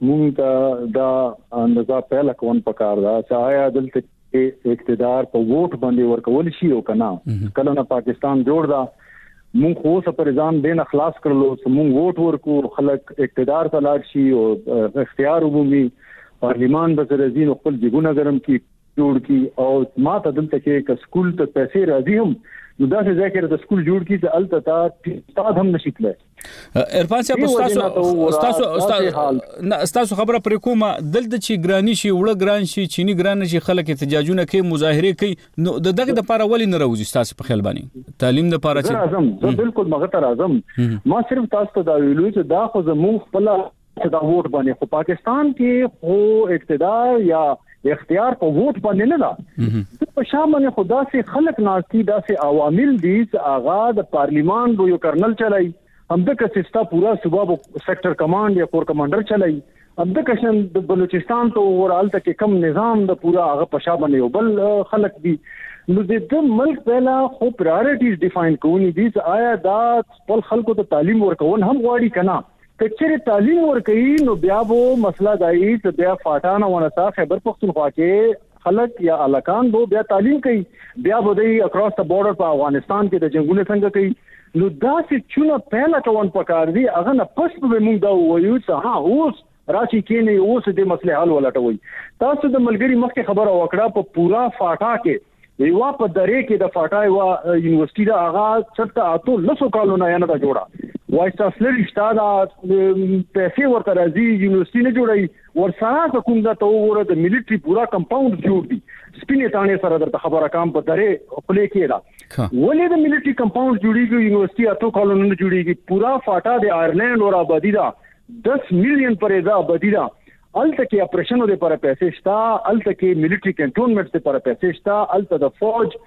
مونږ دا اندازه پهلا کوم پکار دا چې آیا دلته اقتدار په ووټ باندې ورکول شي او کنه کله نه پاکستان جوړ دا مونږ خو سپر ځان دین اخلاص کړلو چې مونږ ووټ ورکو خلک اقتدار ته لاړ شي او اختیار وبومي پارلیمان به زرزین خپل جګونه ګرم کی جوړ کی او ما ته دلته کې ک سکول ته پیسې راځي هم نو دا څه ځکه د سکول جوړ کی چې الته تا استاد هم نشي تله عرفان صاحب استاد استاد استاد استاد خبره پر کومه دلته چې ګرانی شي وړه ګران شي چيني ګران شي خلک احتجاجونه کوي مظاهره کوي نو دغه د لپاره ولې نه راوځي استاد په خیال باندې تعلیم د لپاره چې اعظم زه بالکل مغه تر اعظم ما صرف تاسو ته دا ویلو چې دا خو زموږ خپل دا ووټ باندې خو پاکستان کې خو اقتدار یا اختیار په ووټ باندې نه ده په شامل خدا سي خلک ناشتي دا سي عوامل دي چې آغا د پارلیمان یو کرنل چلای هم د کسستا پورا صوبا سیکټر کمانډ یا کور کمانډر چلای هم د کشن د بلوچستان ته ورال ته کم نظام د پورا هغه په شامل یو بل خلک دي نو د ملک پهلا خو پرایورټیز ډیفاین کوونی دي چې آیا دا خپل خلکو ته تعلیم ورکول هم غواړي کنه کچره تعلیم ورکړي نو بیا وو مسله دای چې بیا فاټانه ونسا خیبر پختونخوا کې خلک یا الکان وو بیا تعلیم کوي بیا ودی اکراس د بورډر په افغانستان کې د جنگونو څنګه کوي نو دا چې چونه پهلا کوون پکار دی هغه نه پس به موږ دا وایو چې ها اوس راشي کې نه اوس د مسله حل ولټوي تاسو د ملګری مخکې خبره وکړه په پورا فاټا کې یو په درې کې د فاټا یو یونیورسيټي دا هغه څټه اته لسو کالو نه نه دا جوړه وایس چانسلر اشتاده پیسې ورته راځي یونیورسيټي نه جوړي ورسره کوم دا ته وګوره د ملټري پورا کمپاوند جوړ دي سپینې تانه سره درته خبره کام په درې خپل کې دا ولې د ملټري کمپاوند جوړیږي یونیورسيټي اته کالو نه جوړیږي پورا فاټا د آیرلند اور آبادی دا دس میلیون پرې دا آبادی دا الته کې اپریشنو لپاره پیسې شته الته کې ملټري کنټرولمنټ لپاره پیسې شته الته د فوج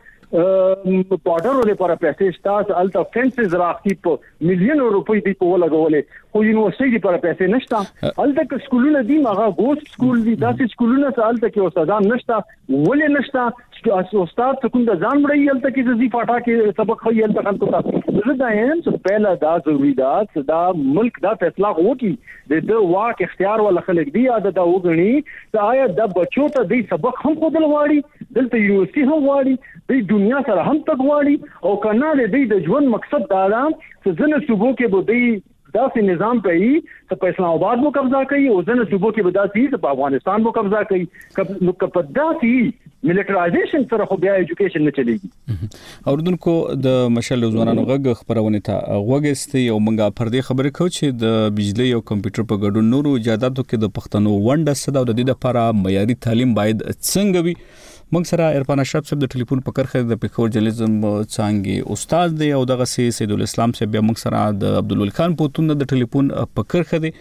بارډر لپاره پیسې شته الته فنسز راځي په میلیون روپۍ دی په ولګولې خو یونیورسيټي لپاره پیسې نشته الته کې سکولونه دي ماغه ګوست سکول دي داسې سکولونه چې الته کې استادان نشته ولې نشته استاد څنګه د ځان وړي الته کې زی فاټا کې سبق خو یې الته خلکو ته زه دا یم چې پهلا دا ضروري ده چې دا ملک دا فیصله وکړي د د واک اختیار ول خلک دی دا دا وګڼي چې آیا د بچو ته د سبق هم خودل واړي دلته یونیورسيټي هم واړي د دنیا سره هم تګواړي او کنه د د ژوند مقصد دا ده چې ځنه صوبو کې به دی داسې نظام کوي چې په اسلام آباد مو قبضه کوي او ځنه صوبو کې به داسې چې په افغانستان مو قبضه کوي نو کله داسې ملټرایزیشن سره خو بیا ایجوکیشن نه چلیږي اوردونکو د مشال ځوانانو غږ خبرونه ته غوګستي او منګه پر دې خبرې کو چې د بجلی او کمپیوټر په ګډون نورو ایجاداتو کې د پښتنو ونډه صدا د دې لپاره معیاري تعلیم باید څنګه وي موږ سره عرفان اشرف صاحب د ټلیفون په کرخه د پکور جرنالیزم څنګه استاد دی او دغه سید الاسلام صاحب موږ سره د عبدالولي خان پوتون د ټلیفون په کرخه دی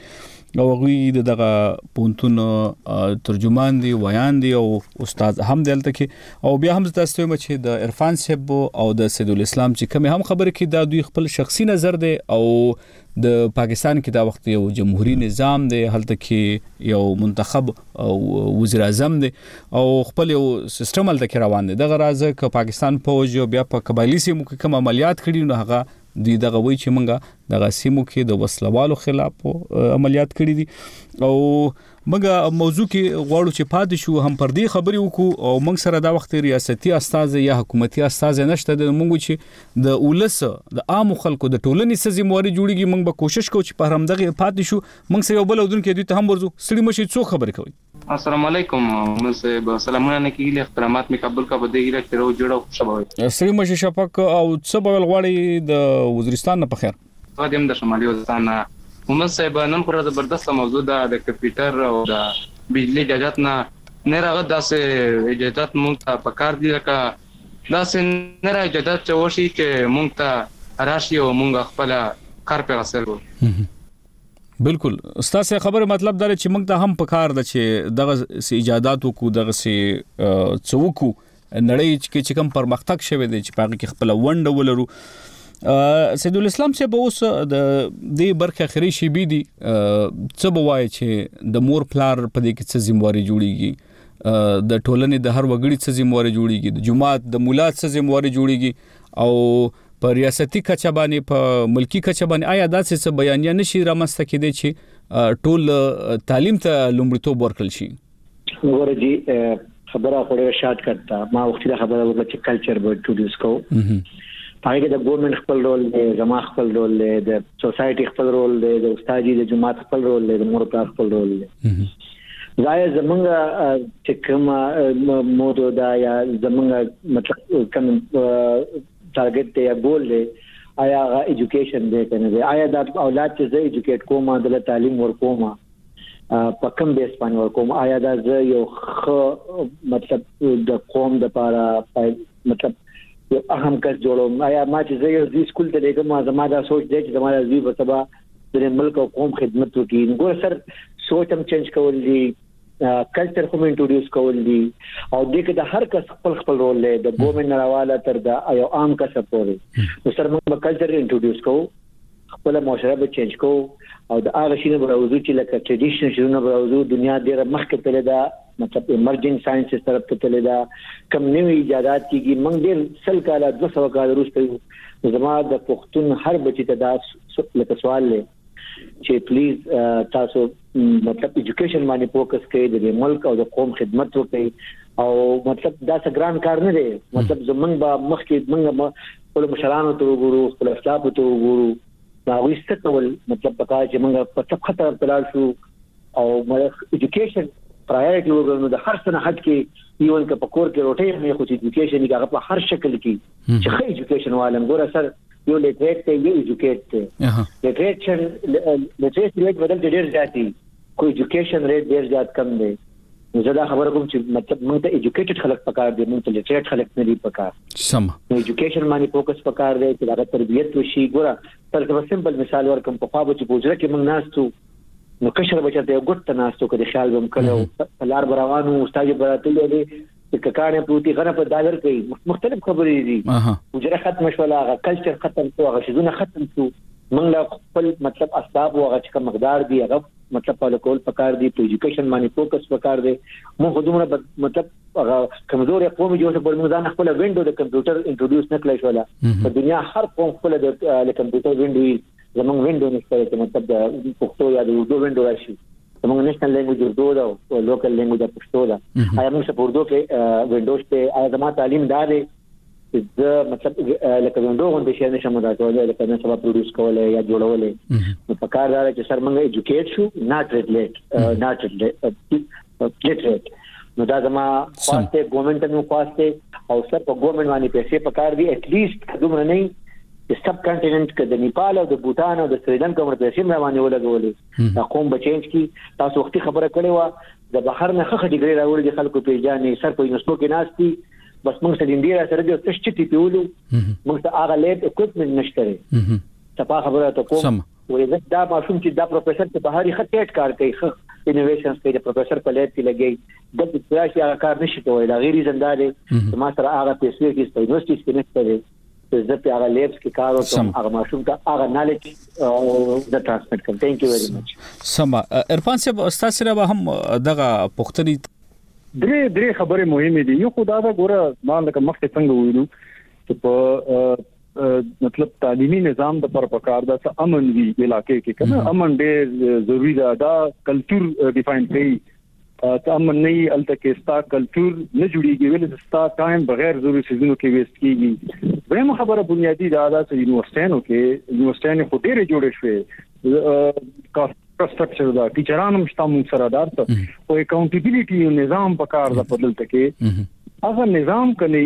او غوی دغه پونتون ترجمان دی ویان دی او استاد هم دلته کې او بیا هم تاسو ته چې د عرفان صاحب او د سید الاسلام چې کوم هم خبره کې دا دوی خپل شخصي نظر دی او د پاکستان کې دا وخت یو جمهوریت نظام دی هلته کې یو منتخب او وزیر اعظم دی او خپل یو سیستم هلته کې روان دی دغه راځه ک پاکستان فوج بیا په قبایلی سیمو کې کوم عملیات کړي نو هغه دوی دغه وی چې مونږه دغه سیمو کې د وسلوالو خلاف عملیات کړي دي او مګه موضوع کې غواړو چې پاتې شو هم پر دې خبرې وکړو او موږ سره دا وخت ریاستي استاد یا حکومتي استاد نشته د موږ چې د اولس د عام خلکو د ټولنې سزمواري جوړیږي موږ به کوشش کوو چې په هم دغه پاتې شو موږ سره یو بل ودون کې دوی ته هم ورزو سړي مشي څو خبرې کوي السلام علیکم موږ سلامونه نه کیږي احترامات می قبول کا بده یې راځو جوړو شبوي سړي مشي شفق او څه بل غواړي د وزیرستان نه په خیر قادم د شمالي وزیرستان محمد صاحب نن خورا زبردست موضوع ده د کمپیوټر او د بجلی اجازهات نه نه راغله داسې اجازهات مونږ ته پکار دي لکه داسې نه راځي اجازهات چې وشي چې مونږ ته راشي او مونږ خپل کار په اثر وو بالکل ستاسو خبره مطلب دا چې مونږ ته هم پکار ده چې دغه سي اجازهات کو دغه سي څوکو نړۍ کې چې کوم پرمختګ شوه دي چې پاګه خپل ونډه ولرو سید الاسلام صاحب اوس د دې برخه اخري شی بي دي څه بوای چې د مور پلار په دې کې څه ذمہواری جوړیږي د ټولنې د هر وګړي څه ذمہواری جوړیږي د جماعت د مولات څه ذمہواری جوړیږي او په ریاستي کچه باندې په ملکی کچه باندې آیا داسې څه بیانیه نشي رامسته کېدی چې ټول تعلیم ته لومړیتوب ورکړل شي وګوره جی خبره خوري شاد کړه ما وختي دا خبره وکړه چې کلچر به انټروډیوس کو پای کې د ګورنمنت خپل رول دی جما خپل رول دی د سوسايټي خپل رول دی د استادي د جماعت خپل رول دی د مور پلار خپل رول دی ځای زمونږ چې کوم موضوع دا یا زمونږ مطلب کوم ټارګټ دی یا ګول دی آیا ایجوکیشن دی کنه دی آیا د اولاد چې زه ایجوکیټ کوم د تعلیم ورکوم په کوم بیس باندې ورکوم آیا دا زه یو خ مطلب د قوم د لپاره مطلب یو اهم کس جوړوم آیا ما چې زه یو سکول ته لګم ما زما دا سوچ دی چې زما د په سبا د ملک او قوم خدمت وکړي ګور سر سوچ هم چینج کول دي کلچر کوم انټروډیوس کول دي او د کې د هر کس خپل خپل رول لري د ګورنمنت نړیواله تر د یو عام کس پورې نو سر موږ کلچر انټروډیوس کوو خپل معاشره به چینج کوو او د هغه شینه بروزو چې لکه ټریډیشنل شنو بروزو دنیا ډیره مخکې تللی دا مطلب ایمرجنګ ساينسز طرف ته تللی دا کم نوې ایجادات کیږي موږ ډیر سل کاله دوه سوه کال وروسته زما د پښتون هر بچی ته دا لکه سوال لې چې پلیز تاسو مطلب ایجوکیشن باندې فوکس کړئ د ملک او د قوم خدمت وکړئ او مطلب دا څه ګران کار نه دی مطلب زمونږ به مخکې موږ خپل مشرانو ته وګورو خپل اسلاف ته وګورو دا وستول مطلب پکا چې موږ په څه خطر تلل شو او موږ ایجوکیشن پرایورټي وګورو د هر څه حد کې ایون ک په کور کې روټي مې خو ایجوکیشن کې هغه په هر شکل کې چې خې ایجوکیشن والم ګور سر یو لیټریټ ته یو ایجوکیټ ته لیټریشن لیټریټ ریټ بدل ډېر زیاتی کو ایجوکیشن ریټ ډېر زیات کم دی زه دا خبره کوم چې مطلب موږ ته ایجوکیټډ خلک پکار دي موږ ته لیټریټ خلک نه دي پکار سم نو ایجوکیشن باندې فوکس پکار دی چې دا تربیت وشي ګوره تر څو سمپل مثال ورکم په خوا به چې پوجره کې موږ ناستو نو کشر بچته یو ګټ ناستو کړي خیال بم کړو لار بروانو استاد براتل دي چې ککانه پروتي غره په دالر کوي مختلف خبرې دي پوجره ختم شو لا کلچر ختم شو هغه شذونه ختم شو موږ لا خپل مطلب اسباب او هغه چې مقدار دی هغه مطلب په کول پکار دی په ایجوکیشن باندې فوکس پکار دی موږ دومره مطلب هغه کمزور قوم جوړ په موږ ځان خپل وینډو د کمپیوټر انټروډیوس نه کړی شو په دنیا هر قوم خپل د کمپیوټر وینډو زموږ وینډو نشته چې مطلب د پښتو یا د اردو وینډو راشي زموږ نېشنل لینګویج اردو ده او لوکل لینګویج پښتو ده آیا موږ په اردو کې وینډوز ته آیا زموږ تعلیم دار زه مطلب لکه وینډو غونډه شي نشم دا کولای لکه نه سبا پروډوس کولای یا جوړولای نو په کار دا چې سر موږ ایجوکیټ شو ناٹ ریلیټ ناٹ ریلیټ نو دا زما خواسته ګورنمنت نو خواسته او سر په ګورنمنت باندې پیسې پکار دي اټ لیست دومره نه د سب کانټیننټ کې د نیپال او د بوتان او د سریلانکا ورته پیسې مې باندې ولګولې دا قوم بچینج کی تاسو وختي خبره کړې و د بهر نه خخ ډیګری راوړي د خلکو پیژانې سر په یونیسکو کې ناشتي بس موږ سره انډیا سره د تشچتی پیولو موږ ته هغه لیټ اکوپمنټ نشته صفه خبره ته کوم وې دا ماشوم چې دا پروفیسور ته بهاري خطیټ کار کوي خو انوویشنز کوي د پروفیسور په لیب کې لګي د تاسو هغه کار نشي کولای دا غیر زنداري ما سره هغه پیسې کې په یونیورسيټي کې نشته دی زه په هغه لیبس کې کار وکړم هغه ماشوم ته هغه نالج د ترانسمیټ کوم ثانک یو ویری مچ سما عرفان صاحب استاد سره به هم دغه پختنی درې درې خبره مهمه دي یو خدای دا ګوره ما لکه مخکې څنګه ویلو چې په مطلب تعلیمي نظام د پر پکار دا امن وی علاقې کې کنه امن ډېر ضروری ده دا کلچر ډیفاین کوي ته امن نه الته کې ستا کلچر نه جوړیږي ول ستا ټایم بغیر ضروري سيزونو کې ویست کیږي ویم خبره بنیادی دا ده چې یونیورسيټانو کې یونیورسيټانو خو ډېر جوړې شوې انفراستراکچر دا ټیچرانو مشته مون سره دارته او اکاونټیبিলিټي نظام پکار دا بدلته کې هغه نظام کني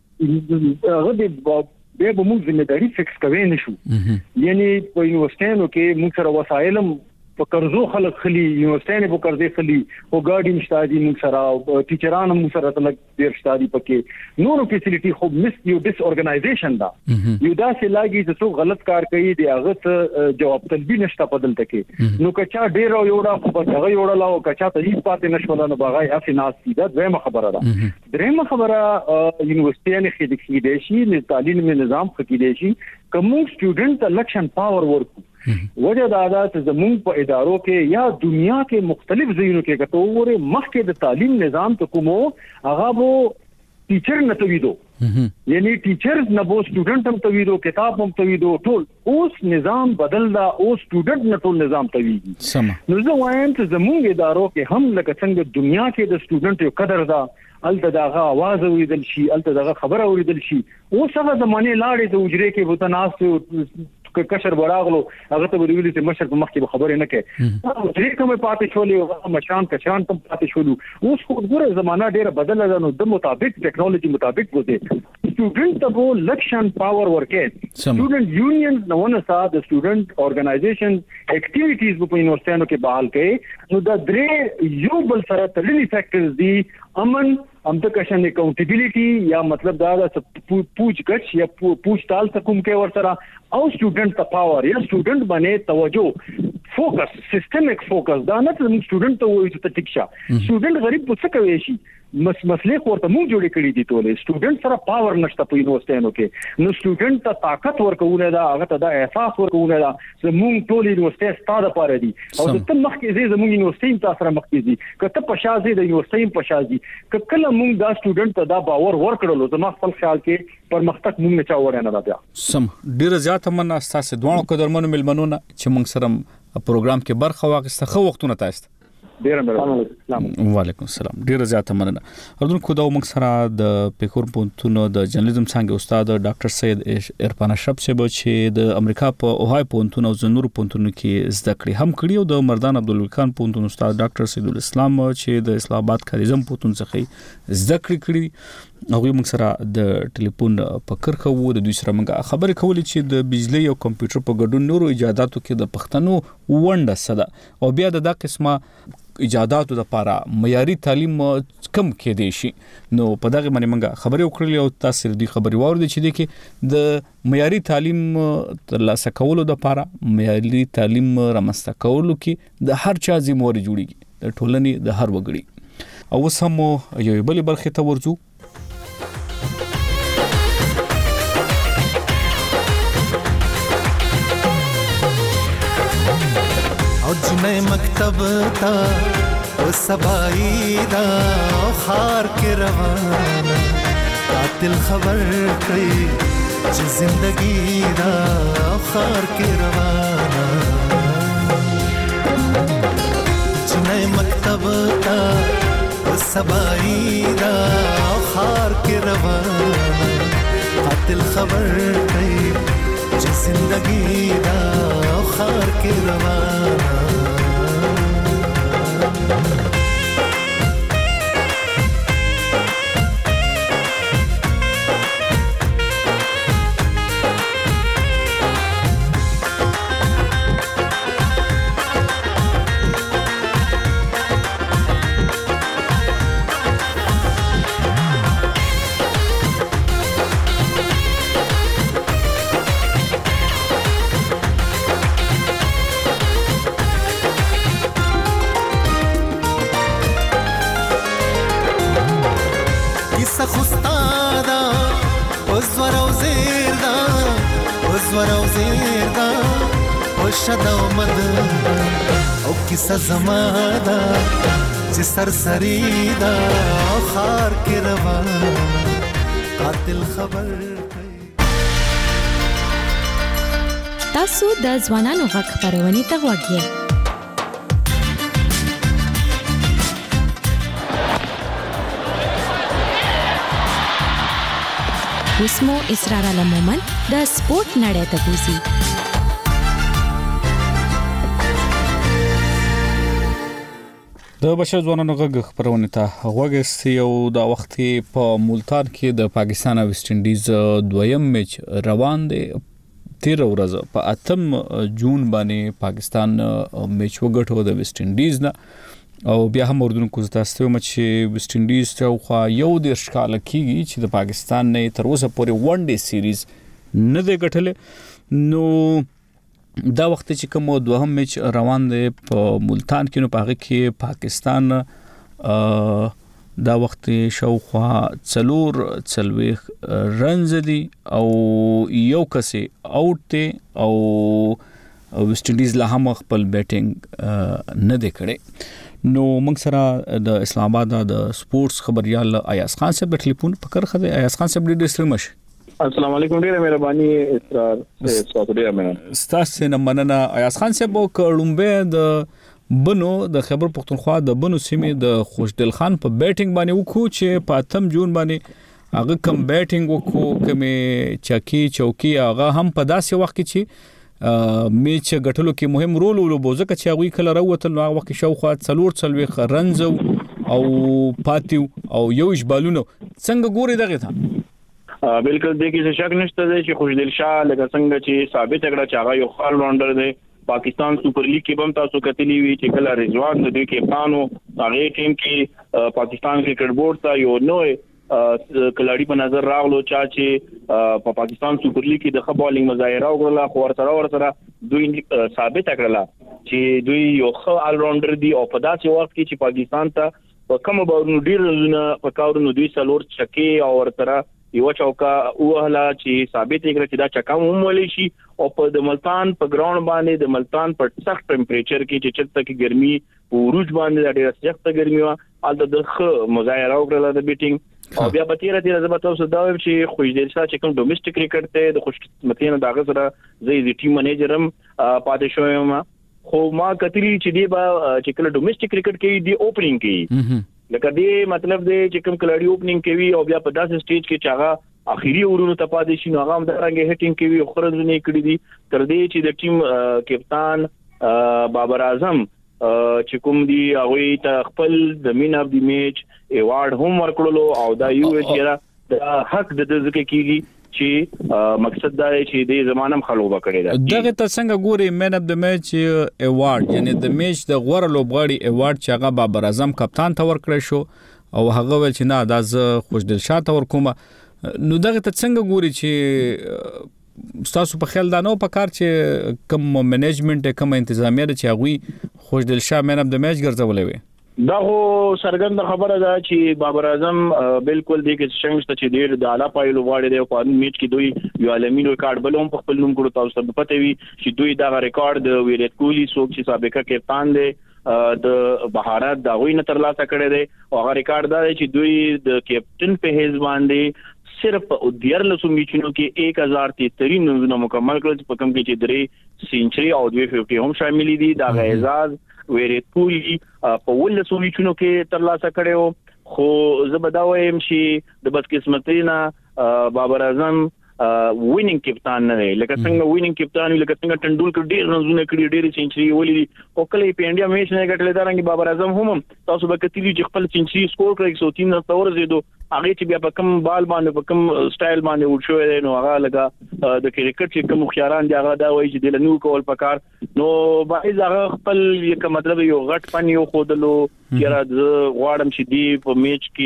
هغه د به به موږ ځمېداري فکس کوي نشو یعنی په یونیورسيټانو کې موږ سره وسایلم په قرضو خلک خلی یونیورسيټانو په قرضې خلی او ګاډي مشتادي موږ سره او ټیچرانو موږ سره تلک ډیر شتادي پکې نورو فیسیلیټي خو مس یو ډیس اورګنایزیشن دا یو داسې لاګي چې څو غلط کار کوي دی هغه جواب طلبي نشته بدلته کې نو کچا ډیر یو را خو به هغه یو لا او کچا ته هیڅ پاتې نشول نو باغای افیناس دي دا دویمه خبره ده درېمه خبره یونیورسيټانو کې د کې شي د تعلیم نظام کې شي کوم سټوډنټ الیکشن پاور ورکو وجه دا ده چې زموږ په ادارو کې یا دنیا کې مختلف ځایونو کې کته وره مخکې د تعلیم نظام ته کومو هغه وو ټیچر نه تویدو یعنی ټیچرز نه وو سټوډنټ هم تویدو کتاب هم تویدو ټول اوس نظام بدل دا اوس سټوډنټ نه ټول نظام تویږي نو زه وایم چې زموږ ادارو کې هم لکه څنګه دنیا کې د سټوډنټ یو قدر ده الته دغه आवाज اوریدل شي الته دغه خبره اوریدل شي اوس هغه زمانه لاړې ته وجري کې وته ناس کشر براغلو هغه ته ویلي چې مشر په مخ کې خبرې نه کوي درې کومه پاتې شولې او مشان کشان ته پاتې شولو اوس خو ګوره زمانہ ډیره بدله ده نو د مطابق ټیکنالوژي مطابق وته سټوډنټ ته وو لکشن پاور ورکې سټوډنټ یونین نو نه ساده د سټوډنټ اورګنایزیشن اکټیویټیز په یونیورسيټانو کې بحال کړي نو دا درې یو بل سره تړلي فیکټرز دي امن امتکشن اکاونټیبিলিټي یا مطلب دا د پوچ گچ یا پوچ تال تکوم کې ور سره او سټوډنټ ته پاور یا سټوډنټ باندې توجه فوکس سیستمیک فوکس دا نه چې سټوډنټ ته وایي چې تکشا سټوډنټ غریب څه کوي شي مس مسلې ورته مونږ جوړې کړې دي ټولې سټوډنټ سره پاور نشته په یونیورسيټانو کې نو سټوډنټ ته طاقت ورکوونه دا هغه ته دا احساس ورکوونه دا چې مونږ ټول یونیورسيټي ستاده پاره دي او ته مخکې زی زموږ یونیورسيټي تاسو سره مخکې دي کته پښازي د یونیورسيټي پښازي کله مونږ دا سټوډنټ ته دا باور ورکړلو زما خپل خیال کې پرمختګ مونږ نه چا وړاندې نه بیا سم ډیر زیات مننه تاسو دوه قدرمنو ملمنونه چې مونږ سره پروګرام کې برخه واغسته خو وختونه تاسو ډیر مننه وعلیکم السلام ډیر زیات مننه اردن خو دا موږ سره د پیکور پونتونو د جرنالیزم څنګه استاد ډاکټر سید عرفان اشرف صاحب چې د امریکا په اوهای پونتونو او زنور پونتونو کې زده کړې هم کړی او د مردان عبدالخان پونتون استاد ډاکټر سید الاسلام چې د اسلام آباد کاریزم پونتون څخه زده کړې کړی هغه موږ سره د ټلیفون په کرخه وو د دوی سره موږ خبرې کولې چې د بجلی او کمپیوټر په ګډون نورو ایجاداتو کې د پښتنو ونډه سده او بیا د دا قسمه ایجاداتو د لپاره معیاري تعلیم کم کې دی شي نو په دغه باندې موږ خبرې وکړلې او تاسو د خبرې واورئ چې د کې د معیاري تعلیم ترلاسه کولو د لپاره معیاري تعلیم رامنځته کولو کې د هر چا ذمہواری جوړیږي د ټولنې د هر وګړي او سمو یو بل برخه ته ورځو نئے مکتب تا او سبائی دا او خار کے روانا قاتل خبر کئی چی زندگی دا او خار کے روانا نئے مکتب تا او سبائی دا او خار کے روانا قاتل خبر کئی چی زندگی دا او خار کے روانا خستادا وزور او زیر دا وزور او زیر دا وشد او مد او کسا زمادا چه سرسری دا خار کی روان قاتل خبر تاسو د ځوانانو غږ خبرونه ته وګورئ. اسمو اسرار علمومن د سپورت نړۍ ته بوزي. د بشر ځوانانو غږ خبرونه ته وګورئ. یو د وخت په ملتان کې د پاکستان او ویسټ انډیز دویم میچ روان دی. تیر ورځ په اتم جون باندې پاکستان میچ وګټو د ویسټ انډیز نه او بیا هم اردن کو تاسو ته چې ویسټ انډیز ته خو یو د ښکال کیږي چې د پاکستان نه تر اوسه پورې ون ډے سیریز نه دی ګټل. نو دا وخت چې کوم دوهم میچ روان دی په ملتان کې نو پاغه کې پاکستان دا وخت شاوخوا څلور څلويخ رنز دي او یو کسي اوټ دی او ویسټ انډیز لا هم خپل بیټینګ نه دی کړی. نو موږ سره د اسلام آباد د سپورتس خبريال ایاز خان صاحب ټلیفون پکړ خده. ایاز خان صاحب ډېر ستړي مشه. السلام علیکم، ډیره مهرباني اسرار تاسو ډیره مننه. ستاسو نه مننه ایاز خان صاحب. کوړمبه د بنو د خیبر پختونخوا د بنو سیمې د خوشدل خان په بیټینګ باندې وکړو چې په اتم جون باندې هغه کم بیټینګ وکړو کمه چکی چوکي هغه هم په داسې وخت کې چې میچ غټلو کې مهم رول ولوبو ځکه چې هغه کله راوتل نو هغه وخت شاوخوا څلور څلوي رنز او پاتیو او یوش بالونو څنګه ګوري دغه ته. بالکل د کې شک نشته چې خوشدل شاه لکه څنګه چې ثابت کړه چې هغه یو خال راونډر دی. پاکستان سپر لیګ کې هم تاسو کتلی وی چې کله رضوان د دوی کپتانو هغه ټیم کې پاکستان کرکټ بورډ ته یو نوې کلاړي په نظر راغلو چا چې په پاکستان سپر لیګ کې د ښه بالینګ مظاهره وکړه خو ورسره ورسره دوی ثابت کړله چې دوی یو ښه آل راونډر دي او په داسې وخت کې چې پاکستان ته په کوم باندې ډیر رنونه په کاورونو دوی څلور چکه او ورسره یو چوکا اوهلا چې ثابت کړي چې دا چکا هم ولې شي او په د ملتان په ګراوند باندې د ملتان په سخت ټمپریچر کې چې چرته کې ګرمي وروج باندې ډېره سخته ګرمي و الته د مظاهره وکړه د بیټینګ او بیا په تیر تیر زما تاسو دا ویم چې خوشدل شاه چې کوم ډومېسټک کرکټ ته د خوشمتینه داغه سره زه د ټیم منیجرم پاتې شوم. خو ما کتلی چې دی با چې کله ډومېسټک کرکټ کې دی اوپننګ کې لکه دی مطلب دی چې کوم کلاړي اوپننګ کوي او بیا په داسې سټیج کې چې هغه اخیری ورونو ته پاتې شي نو هغه هم درنګ هټینګ کوي او خرځونه کړی دي تر دې چې د ټیم کپتان بابر اعظم چې کوم دی هغه ته خپل د مین اف دی میچ ایوارډ هم ورکړلو او دا یو چې د حق د ځکه کیږي چې مقصد دا دی چې د زمانم خلوب کړی دا دغه ته څنګه ګوري مین اف د میچ ایوارډ یعنی د میچ د غوړه لوبغاړي ایوارډ چې هغه بابر اعظم کپتان ته ورکړی شو او هغه ول چې نه دا ز خوشدل شاه ته ورکوم. نو دغه ته څنګه ګوري چې تاسو په خیال دا نو په کار چې کوم منیجمنت کوم انتظامیه چې هغه خوشدل شاه مین اف د میچ ګرځولې وي؟ دا خو سرګند خبره ده چې بابر اعظم بالکل دې کې څنګه چې ډېر د اعلی پایلو واړي دی په میچ کې دوی یو عالمي ریکارډ بلوم په خپل نوم کړو تاسو ته پته وي چې دوی دا ریکارډ د ویرات کوهلی څوک چې سابقه کپتان دی د بهارت دا وینه تر لاسه کړی دی او هغه ریکارډ دا چې دوی د کیپټن په حیث باندې صرف دیار لسو میچونو کې ایک ہزار تیترین رنونه مکمل کړل په کوم کې چې درې سنچري او دوه پنځه هم شامل دي. دا اعزاز ویرات کوهلی په ولسو میچونو کې تر لاسه کړو. خو زبداویم چې د بدقسمتینا بابر اعظم وینینګ کپتان نه دی لکه څنګه وینینګ کپتان لکه څنګه ټنډولکر ډیر رنونه کړی ډیر سنچري ولې او کله په انډیا میچ نه ګټل دا رنګ بابر اعظم هم تاسو به کتلی چې خپل سنچري سکور کړی سو تین نه تور زیدو هغه چې بیا په کوم بال باندې په کوم سټایل باندې ورشوي دی نو هغه لګا د کرکټ چې کوم خياران دی هغه دا وایي چې د لنو کول پکار نو باید هغه خپل یک مطلب یو غټ پن یو خودلو چې را غواړم چې دی په میچ کې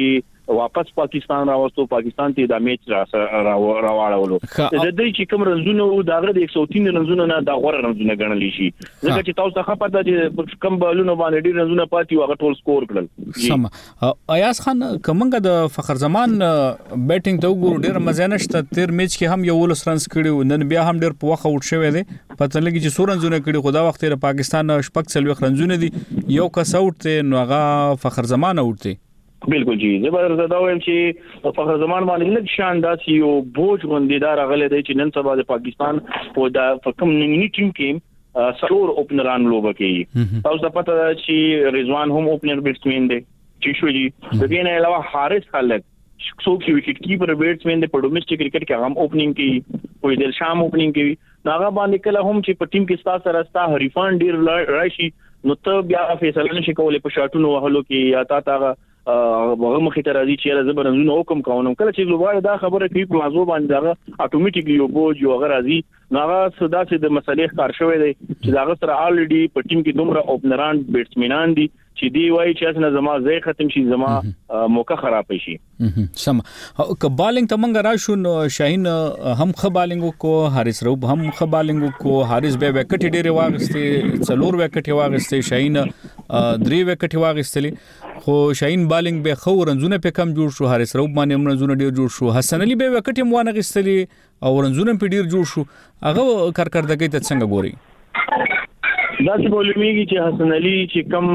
واپس پاکستان راوستو پاکستان ته د میچ را راوړلو د دې چې کوم رنزونه او دغه د یک سو تین رنزونه نه د غوړ رنزونه ګڼل شي ځکه چې تاسو ته خبره ده چې کم بالونو باندې ډیر رنزونه پاتې او هغه ټول سکور کړل سم ایاز خان کومنګ د فخر زمان بیټینګ ته وګورو ډیر مزه نشته تیر میچ کې هم یو ولس رنز کړي نن بیا هم ډیر په وخت اوټ شوی دی پته لګي چې سورنزونه کړي خو دا وخت د پاکستان شپږ څلوي رنزونه دي یو کس اوټ ته نو هغه فخر زمان اوټ دی بالکل جی زبر زدا وایم چې فخر زمان باندې لږ شان داسي یو بوج غوندیدار غلې دی چې نن سبا د پاکستان په د فکم ننی ټیم کې سلور اوپنران لوبه کوي تاسو ته پته ده چې رضوان هم اوپنر بیټسمن دی چې شو جی د دې نه علاوه حارث خالد څوک چې وکټ کیپر بیټسمن دی په ډومېسټک کرکټ کې هم اوپننګ کوي کوئی دل شام اوپننګ کوي ناغه باندې کله هم چې په ټیم کې ستا سره ستا حریفان ډیر راشي نو ته بیا فیصله نشي کولای په شاټونو وهلو کې یا تا تا هغه مخې ته راځي چې زبر رنزونه حکم کوم کله چې لوبغاړي دا خبره کوي په موضوع باندې دا اتوماتیکلی یو بوج یو هغه راځي ناغه صدا سي د مسلې ښکار شوی دی چې دا سره الریډي په ټیم کې دومره اوپنران بیټسمنان دي چې دی وایي چې اسنه زما ځای ختم شي زما موقع خراب شي سم ک بالینګ ته منګ راشو نو شاهین هم خ بالینګ کو حارث روب هم خ بالینګ کو حارث به وکټ ډیره واغسته څلور وکټ واغسته شاهین درې وکټ واغستلې خو شاهین بالینګ به خو رنزونه په کم جوړ شو حارث روب باندې رنزونه ډیر جوړ شو حسن علي به وکټ هم وانه غستلې او رنزونه په ډیر جوړ شو هغه کارکردګي ته څنګه ګوري دا چې بولمیږي چې حسن علي چې کم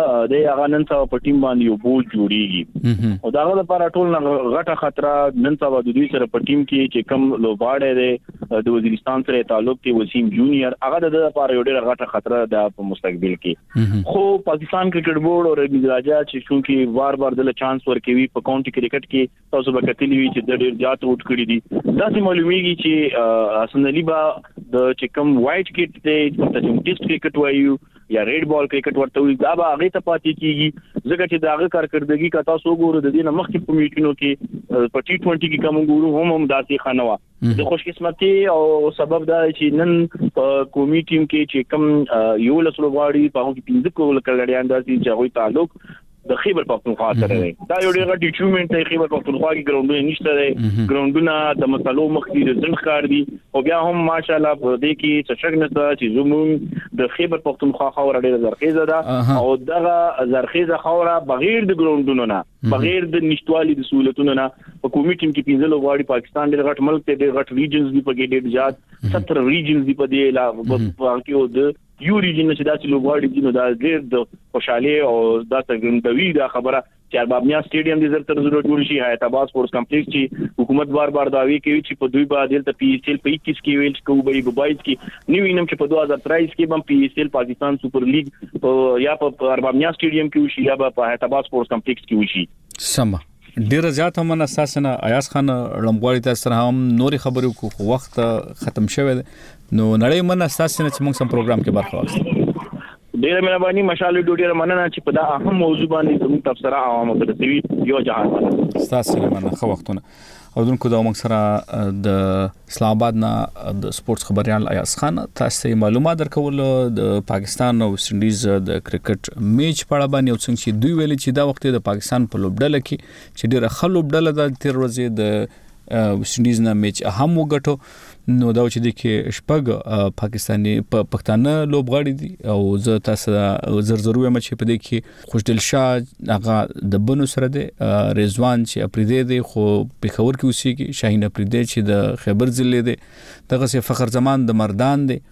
د هغه نن سبا په ټیم باندې یو بوج جوړیږي او دا غوډه پر ټول غټه خطر نن سبا د دوی سره په ټیم کې چې کم لوباړې ده د وزیرستان سره تعلق کې وسیم جونیئر هغه د لپاره یو ډېر غټه خطر ده په مستقبل کې خو پاکستان کرکټ بورډ او رګیز راجا چې چونکی وار وار د چانس ورکوي په کاونټي کرکټ کې تاسو به کتلی وي چې د ډېر زیات وټ کړی دي دا چې معلومیږي چې حسن علي با د چې کم وایټ کټ ته د ټیسټ کرکټ وایو یا ریډ بال کرکټ ورته وي دا به هغه ته پاتې کیږي ځکه چې دا هغه کارکردګي کا تاسو ګورو د دې مخکې په میټینو کې په ټي ټوئنټي کې کوم ګورو هم هم داسې خانوا د خوش قسمتي او سبب دا چې نن په قومي ټیم کې چې کم یو لسلو غاړي په هغه کې پنځه کول کړهړیان داسې چې هغه تعلق د خیبر پختونخوا سره دی دا یو ډېر غټ اچیومنت دی خیبر پختونخوا کې ګراوندونه نشته دی ګراوندونه د مسلو مخکې د ځن ښکار دي او بیا هم ماشاءالله په دې کې څه شک نشته چې زموږ د خیبر پختونخوا خاور ډېر زرخیزه ده او دغه زرخیزه خاور بغیر د ګراوندونو نه بغیر د نشټوالي د سہولتونو نه په کومي ټیم کې پنځه لوبغاړي پاکستان ډېر غټ ملک دی ډېر غټ ریجنز دی په کې ډېر زیات ستر ریجنز دی په دې لا په کې د یو ریجن چې داسې لوبغاړي دي نو دا ډېر د خوشاله او دا څنګه دا خبره چې اربابنیا سټیډیم د زر تر زر جوړ شي حیات آباد سپورټس کمپلیکس چې حکومت بار بار داوی کوي چې په دوی باندې د پی ایس ایل په اکیس کې ویل چې کوبای بوبایز کې نیو وینم چې په دوه هزار تریس کې بم پی ایس ایل پاکستان سپر لیګ یا په اربابنیا سټیډیم کې وشي یا په حیات آباد سپورټس کمپلیکس کې وشي سم ډیر زیات هم اساسنه ایاز خان لمغواړي تاسو سره هم نوري خبرو کو وخت ختم شوه نو نړۍ من اساسنه چې موږ سم پروګرام کې برخه واخلو ډیر مهرباني مشاله ډوډیر مننه چې په دا اهم موضوع باندې زموږ تفسیر عوامو ته رسوي یو جهان تاسو سره مننه خو وختونه او دونکو دا موږ سره د اسلام آباد نه د سپورتس خبريال ایاز خان تاسو معلومات درکول د پاکستان او ویسټ انډیز د کرکټ میچ په اړه باندې او څنګه چې دوی ویلي چې دا وخت د پاکستان په لوبډله کې چې ډیره خلوبډله د تیر ورځې د ویسټ انډیز نه میچ اهم وګټو نو دا چې د کې شپږ پاکستاني پښتانه لوبغاړي دي او زه تاسو زرزروي مچ په دې کې خوشدل شاه هغه د بنو سره دی رضوان چې اپریدي دی خو په خبر کې اوسېږي شاهین اپریدي چې د خیبر ضلع دی دغه سي فخر زمان د مردان دی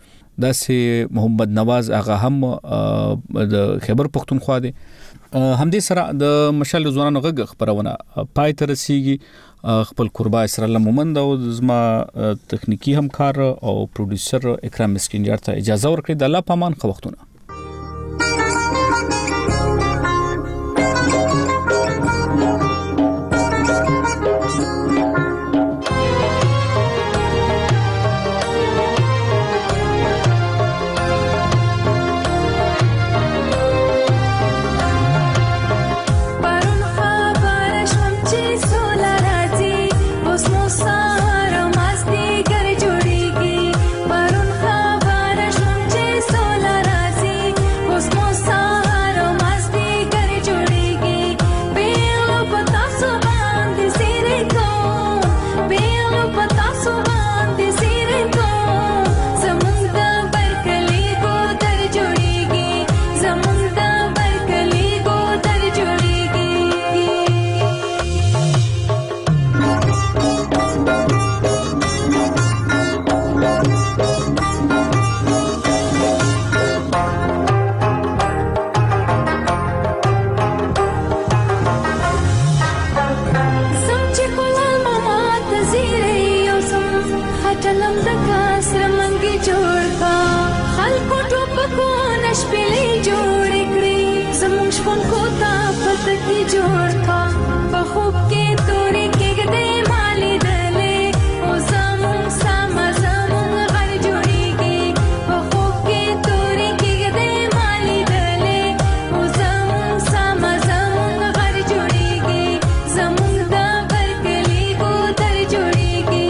داسې محمد نواز هغه هم د خیبر پختونخوا دی همدې سره د مشال ځوانانو غږ خبرونه پای ته رسیږي خپل قربا اسرائیل مومند او زما تخنیکی همکار او پروډوسر اکرام مسکینجر ته اجازه ورکړئ د الله پامان خو وختونه Solar چلم دکا سرمنګي جوړ کا خلکو ټوپکو نشپلې جوړ کړې زموږ شپون کو تا پتکي جوړ کا په خوب کې تورې کېږدې مالې دلې او زموږ سم زموږ غر جوړيږي په خوب کې تورې کېږدې مالې دلې او زموږ سم زموږ غر جوړيږي زموږ د برکلي کو در جوړيږي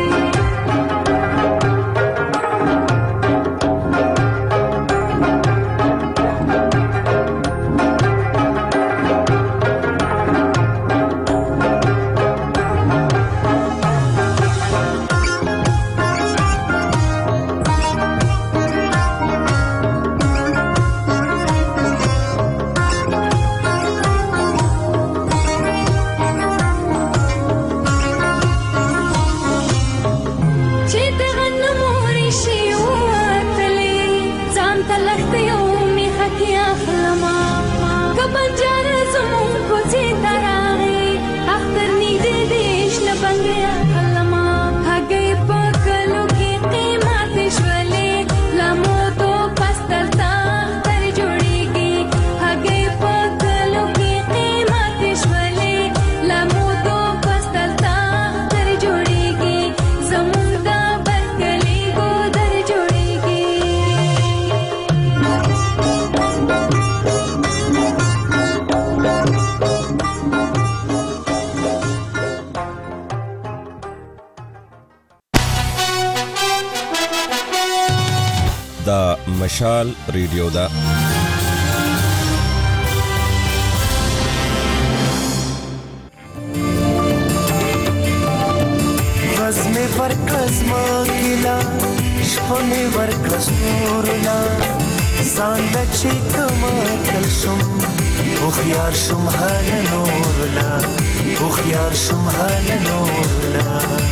مشال ریډیو دا غزمه ورکړز ما کلا شپه ورکړز نورلا ځان چې کما کل شم خو خيار شم حال نورلا خو خيار شم حال نورلا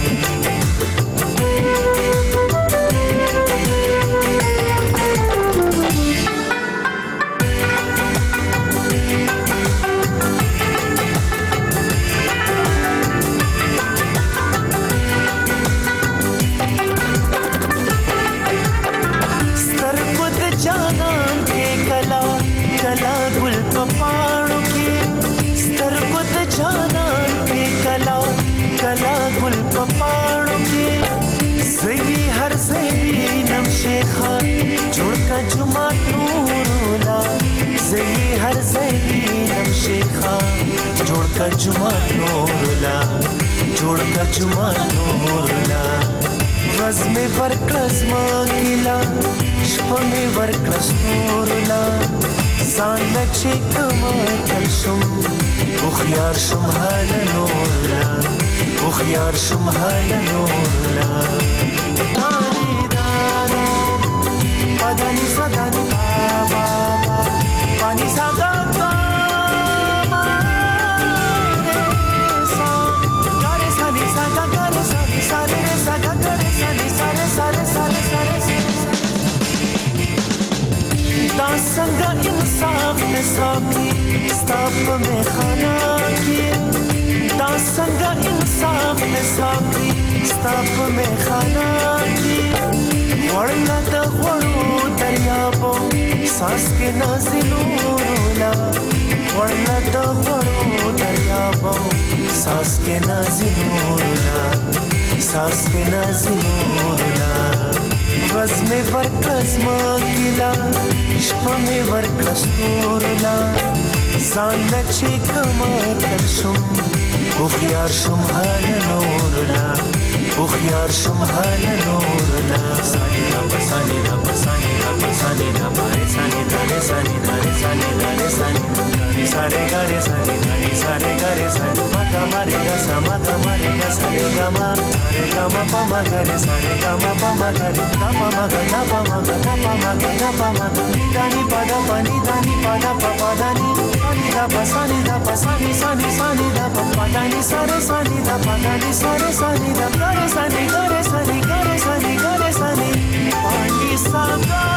जोड़ का जुमा नूरुला ज़ही हर ज़ही नमशेखा जोड़ का जुमा नूरुला जोड़ का जुमा नूरुला वज़ में वर्कस मागिला शप में वर्कस नूरुला ज़ान लचे कमा कलशुम उखियार शुम हाल नूरुला उखियार शुम हाल नूरुला Padani sadani ba ba pani sada ba ma sa gare sani sada gare sani sare re sada gare sani sare sare sare sare da sanga insaf ne sabi stap mein khana ki da sanga insaf ne sabi stap mein khana ki वरना त वड़ो दरियाबो सांस के नाज़िलूला वरना त वड़ो दरियाबो सांस के नाज़िलूला सांस के नाज़िलूला वज़ में वर्कस मागिला शप में वर्कस नूरला ज़ान लचे कमा कलशुम उखियार शुम हाल नूरला उखियार शुम हाल नूरला सानी दा सानी दा सानी दा सानी दा रे सानी दा रे सानी दा रे सानी दा रे सानी दा सारे गा रे सानी दा सारे गा रे सानी मा गा मा रे गा सा मा गा मा रे गा सारे गा मा रे गा मा पा मा गा रे सारे गा मा पा मा गा रे गा पा मा गा गा पा मा गा गा पा मा गा गा पा मा नी दा नी पा दा पा नी दा नी पा दा पा पा दा नी सानी दा पा सानी दा पा सानी सानी सानी दा पा पा दा नी सारे सानी दा पा दा नी सारे सानी दा गा रे सानी गा रे सानी गा रे सानी गा रे सानी पानी सा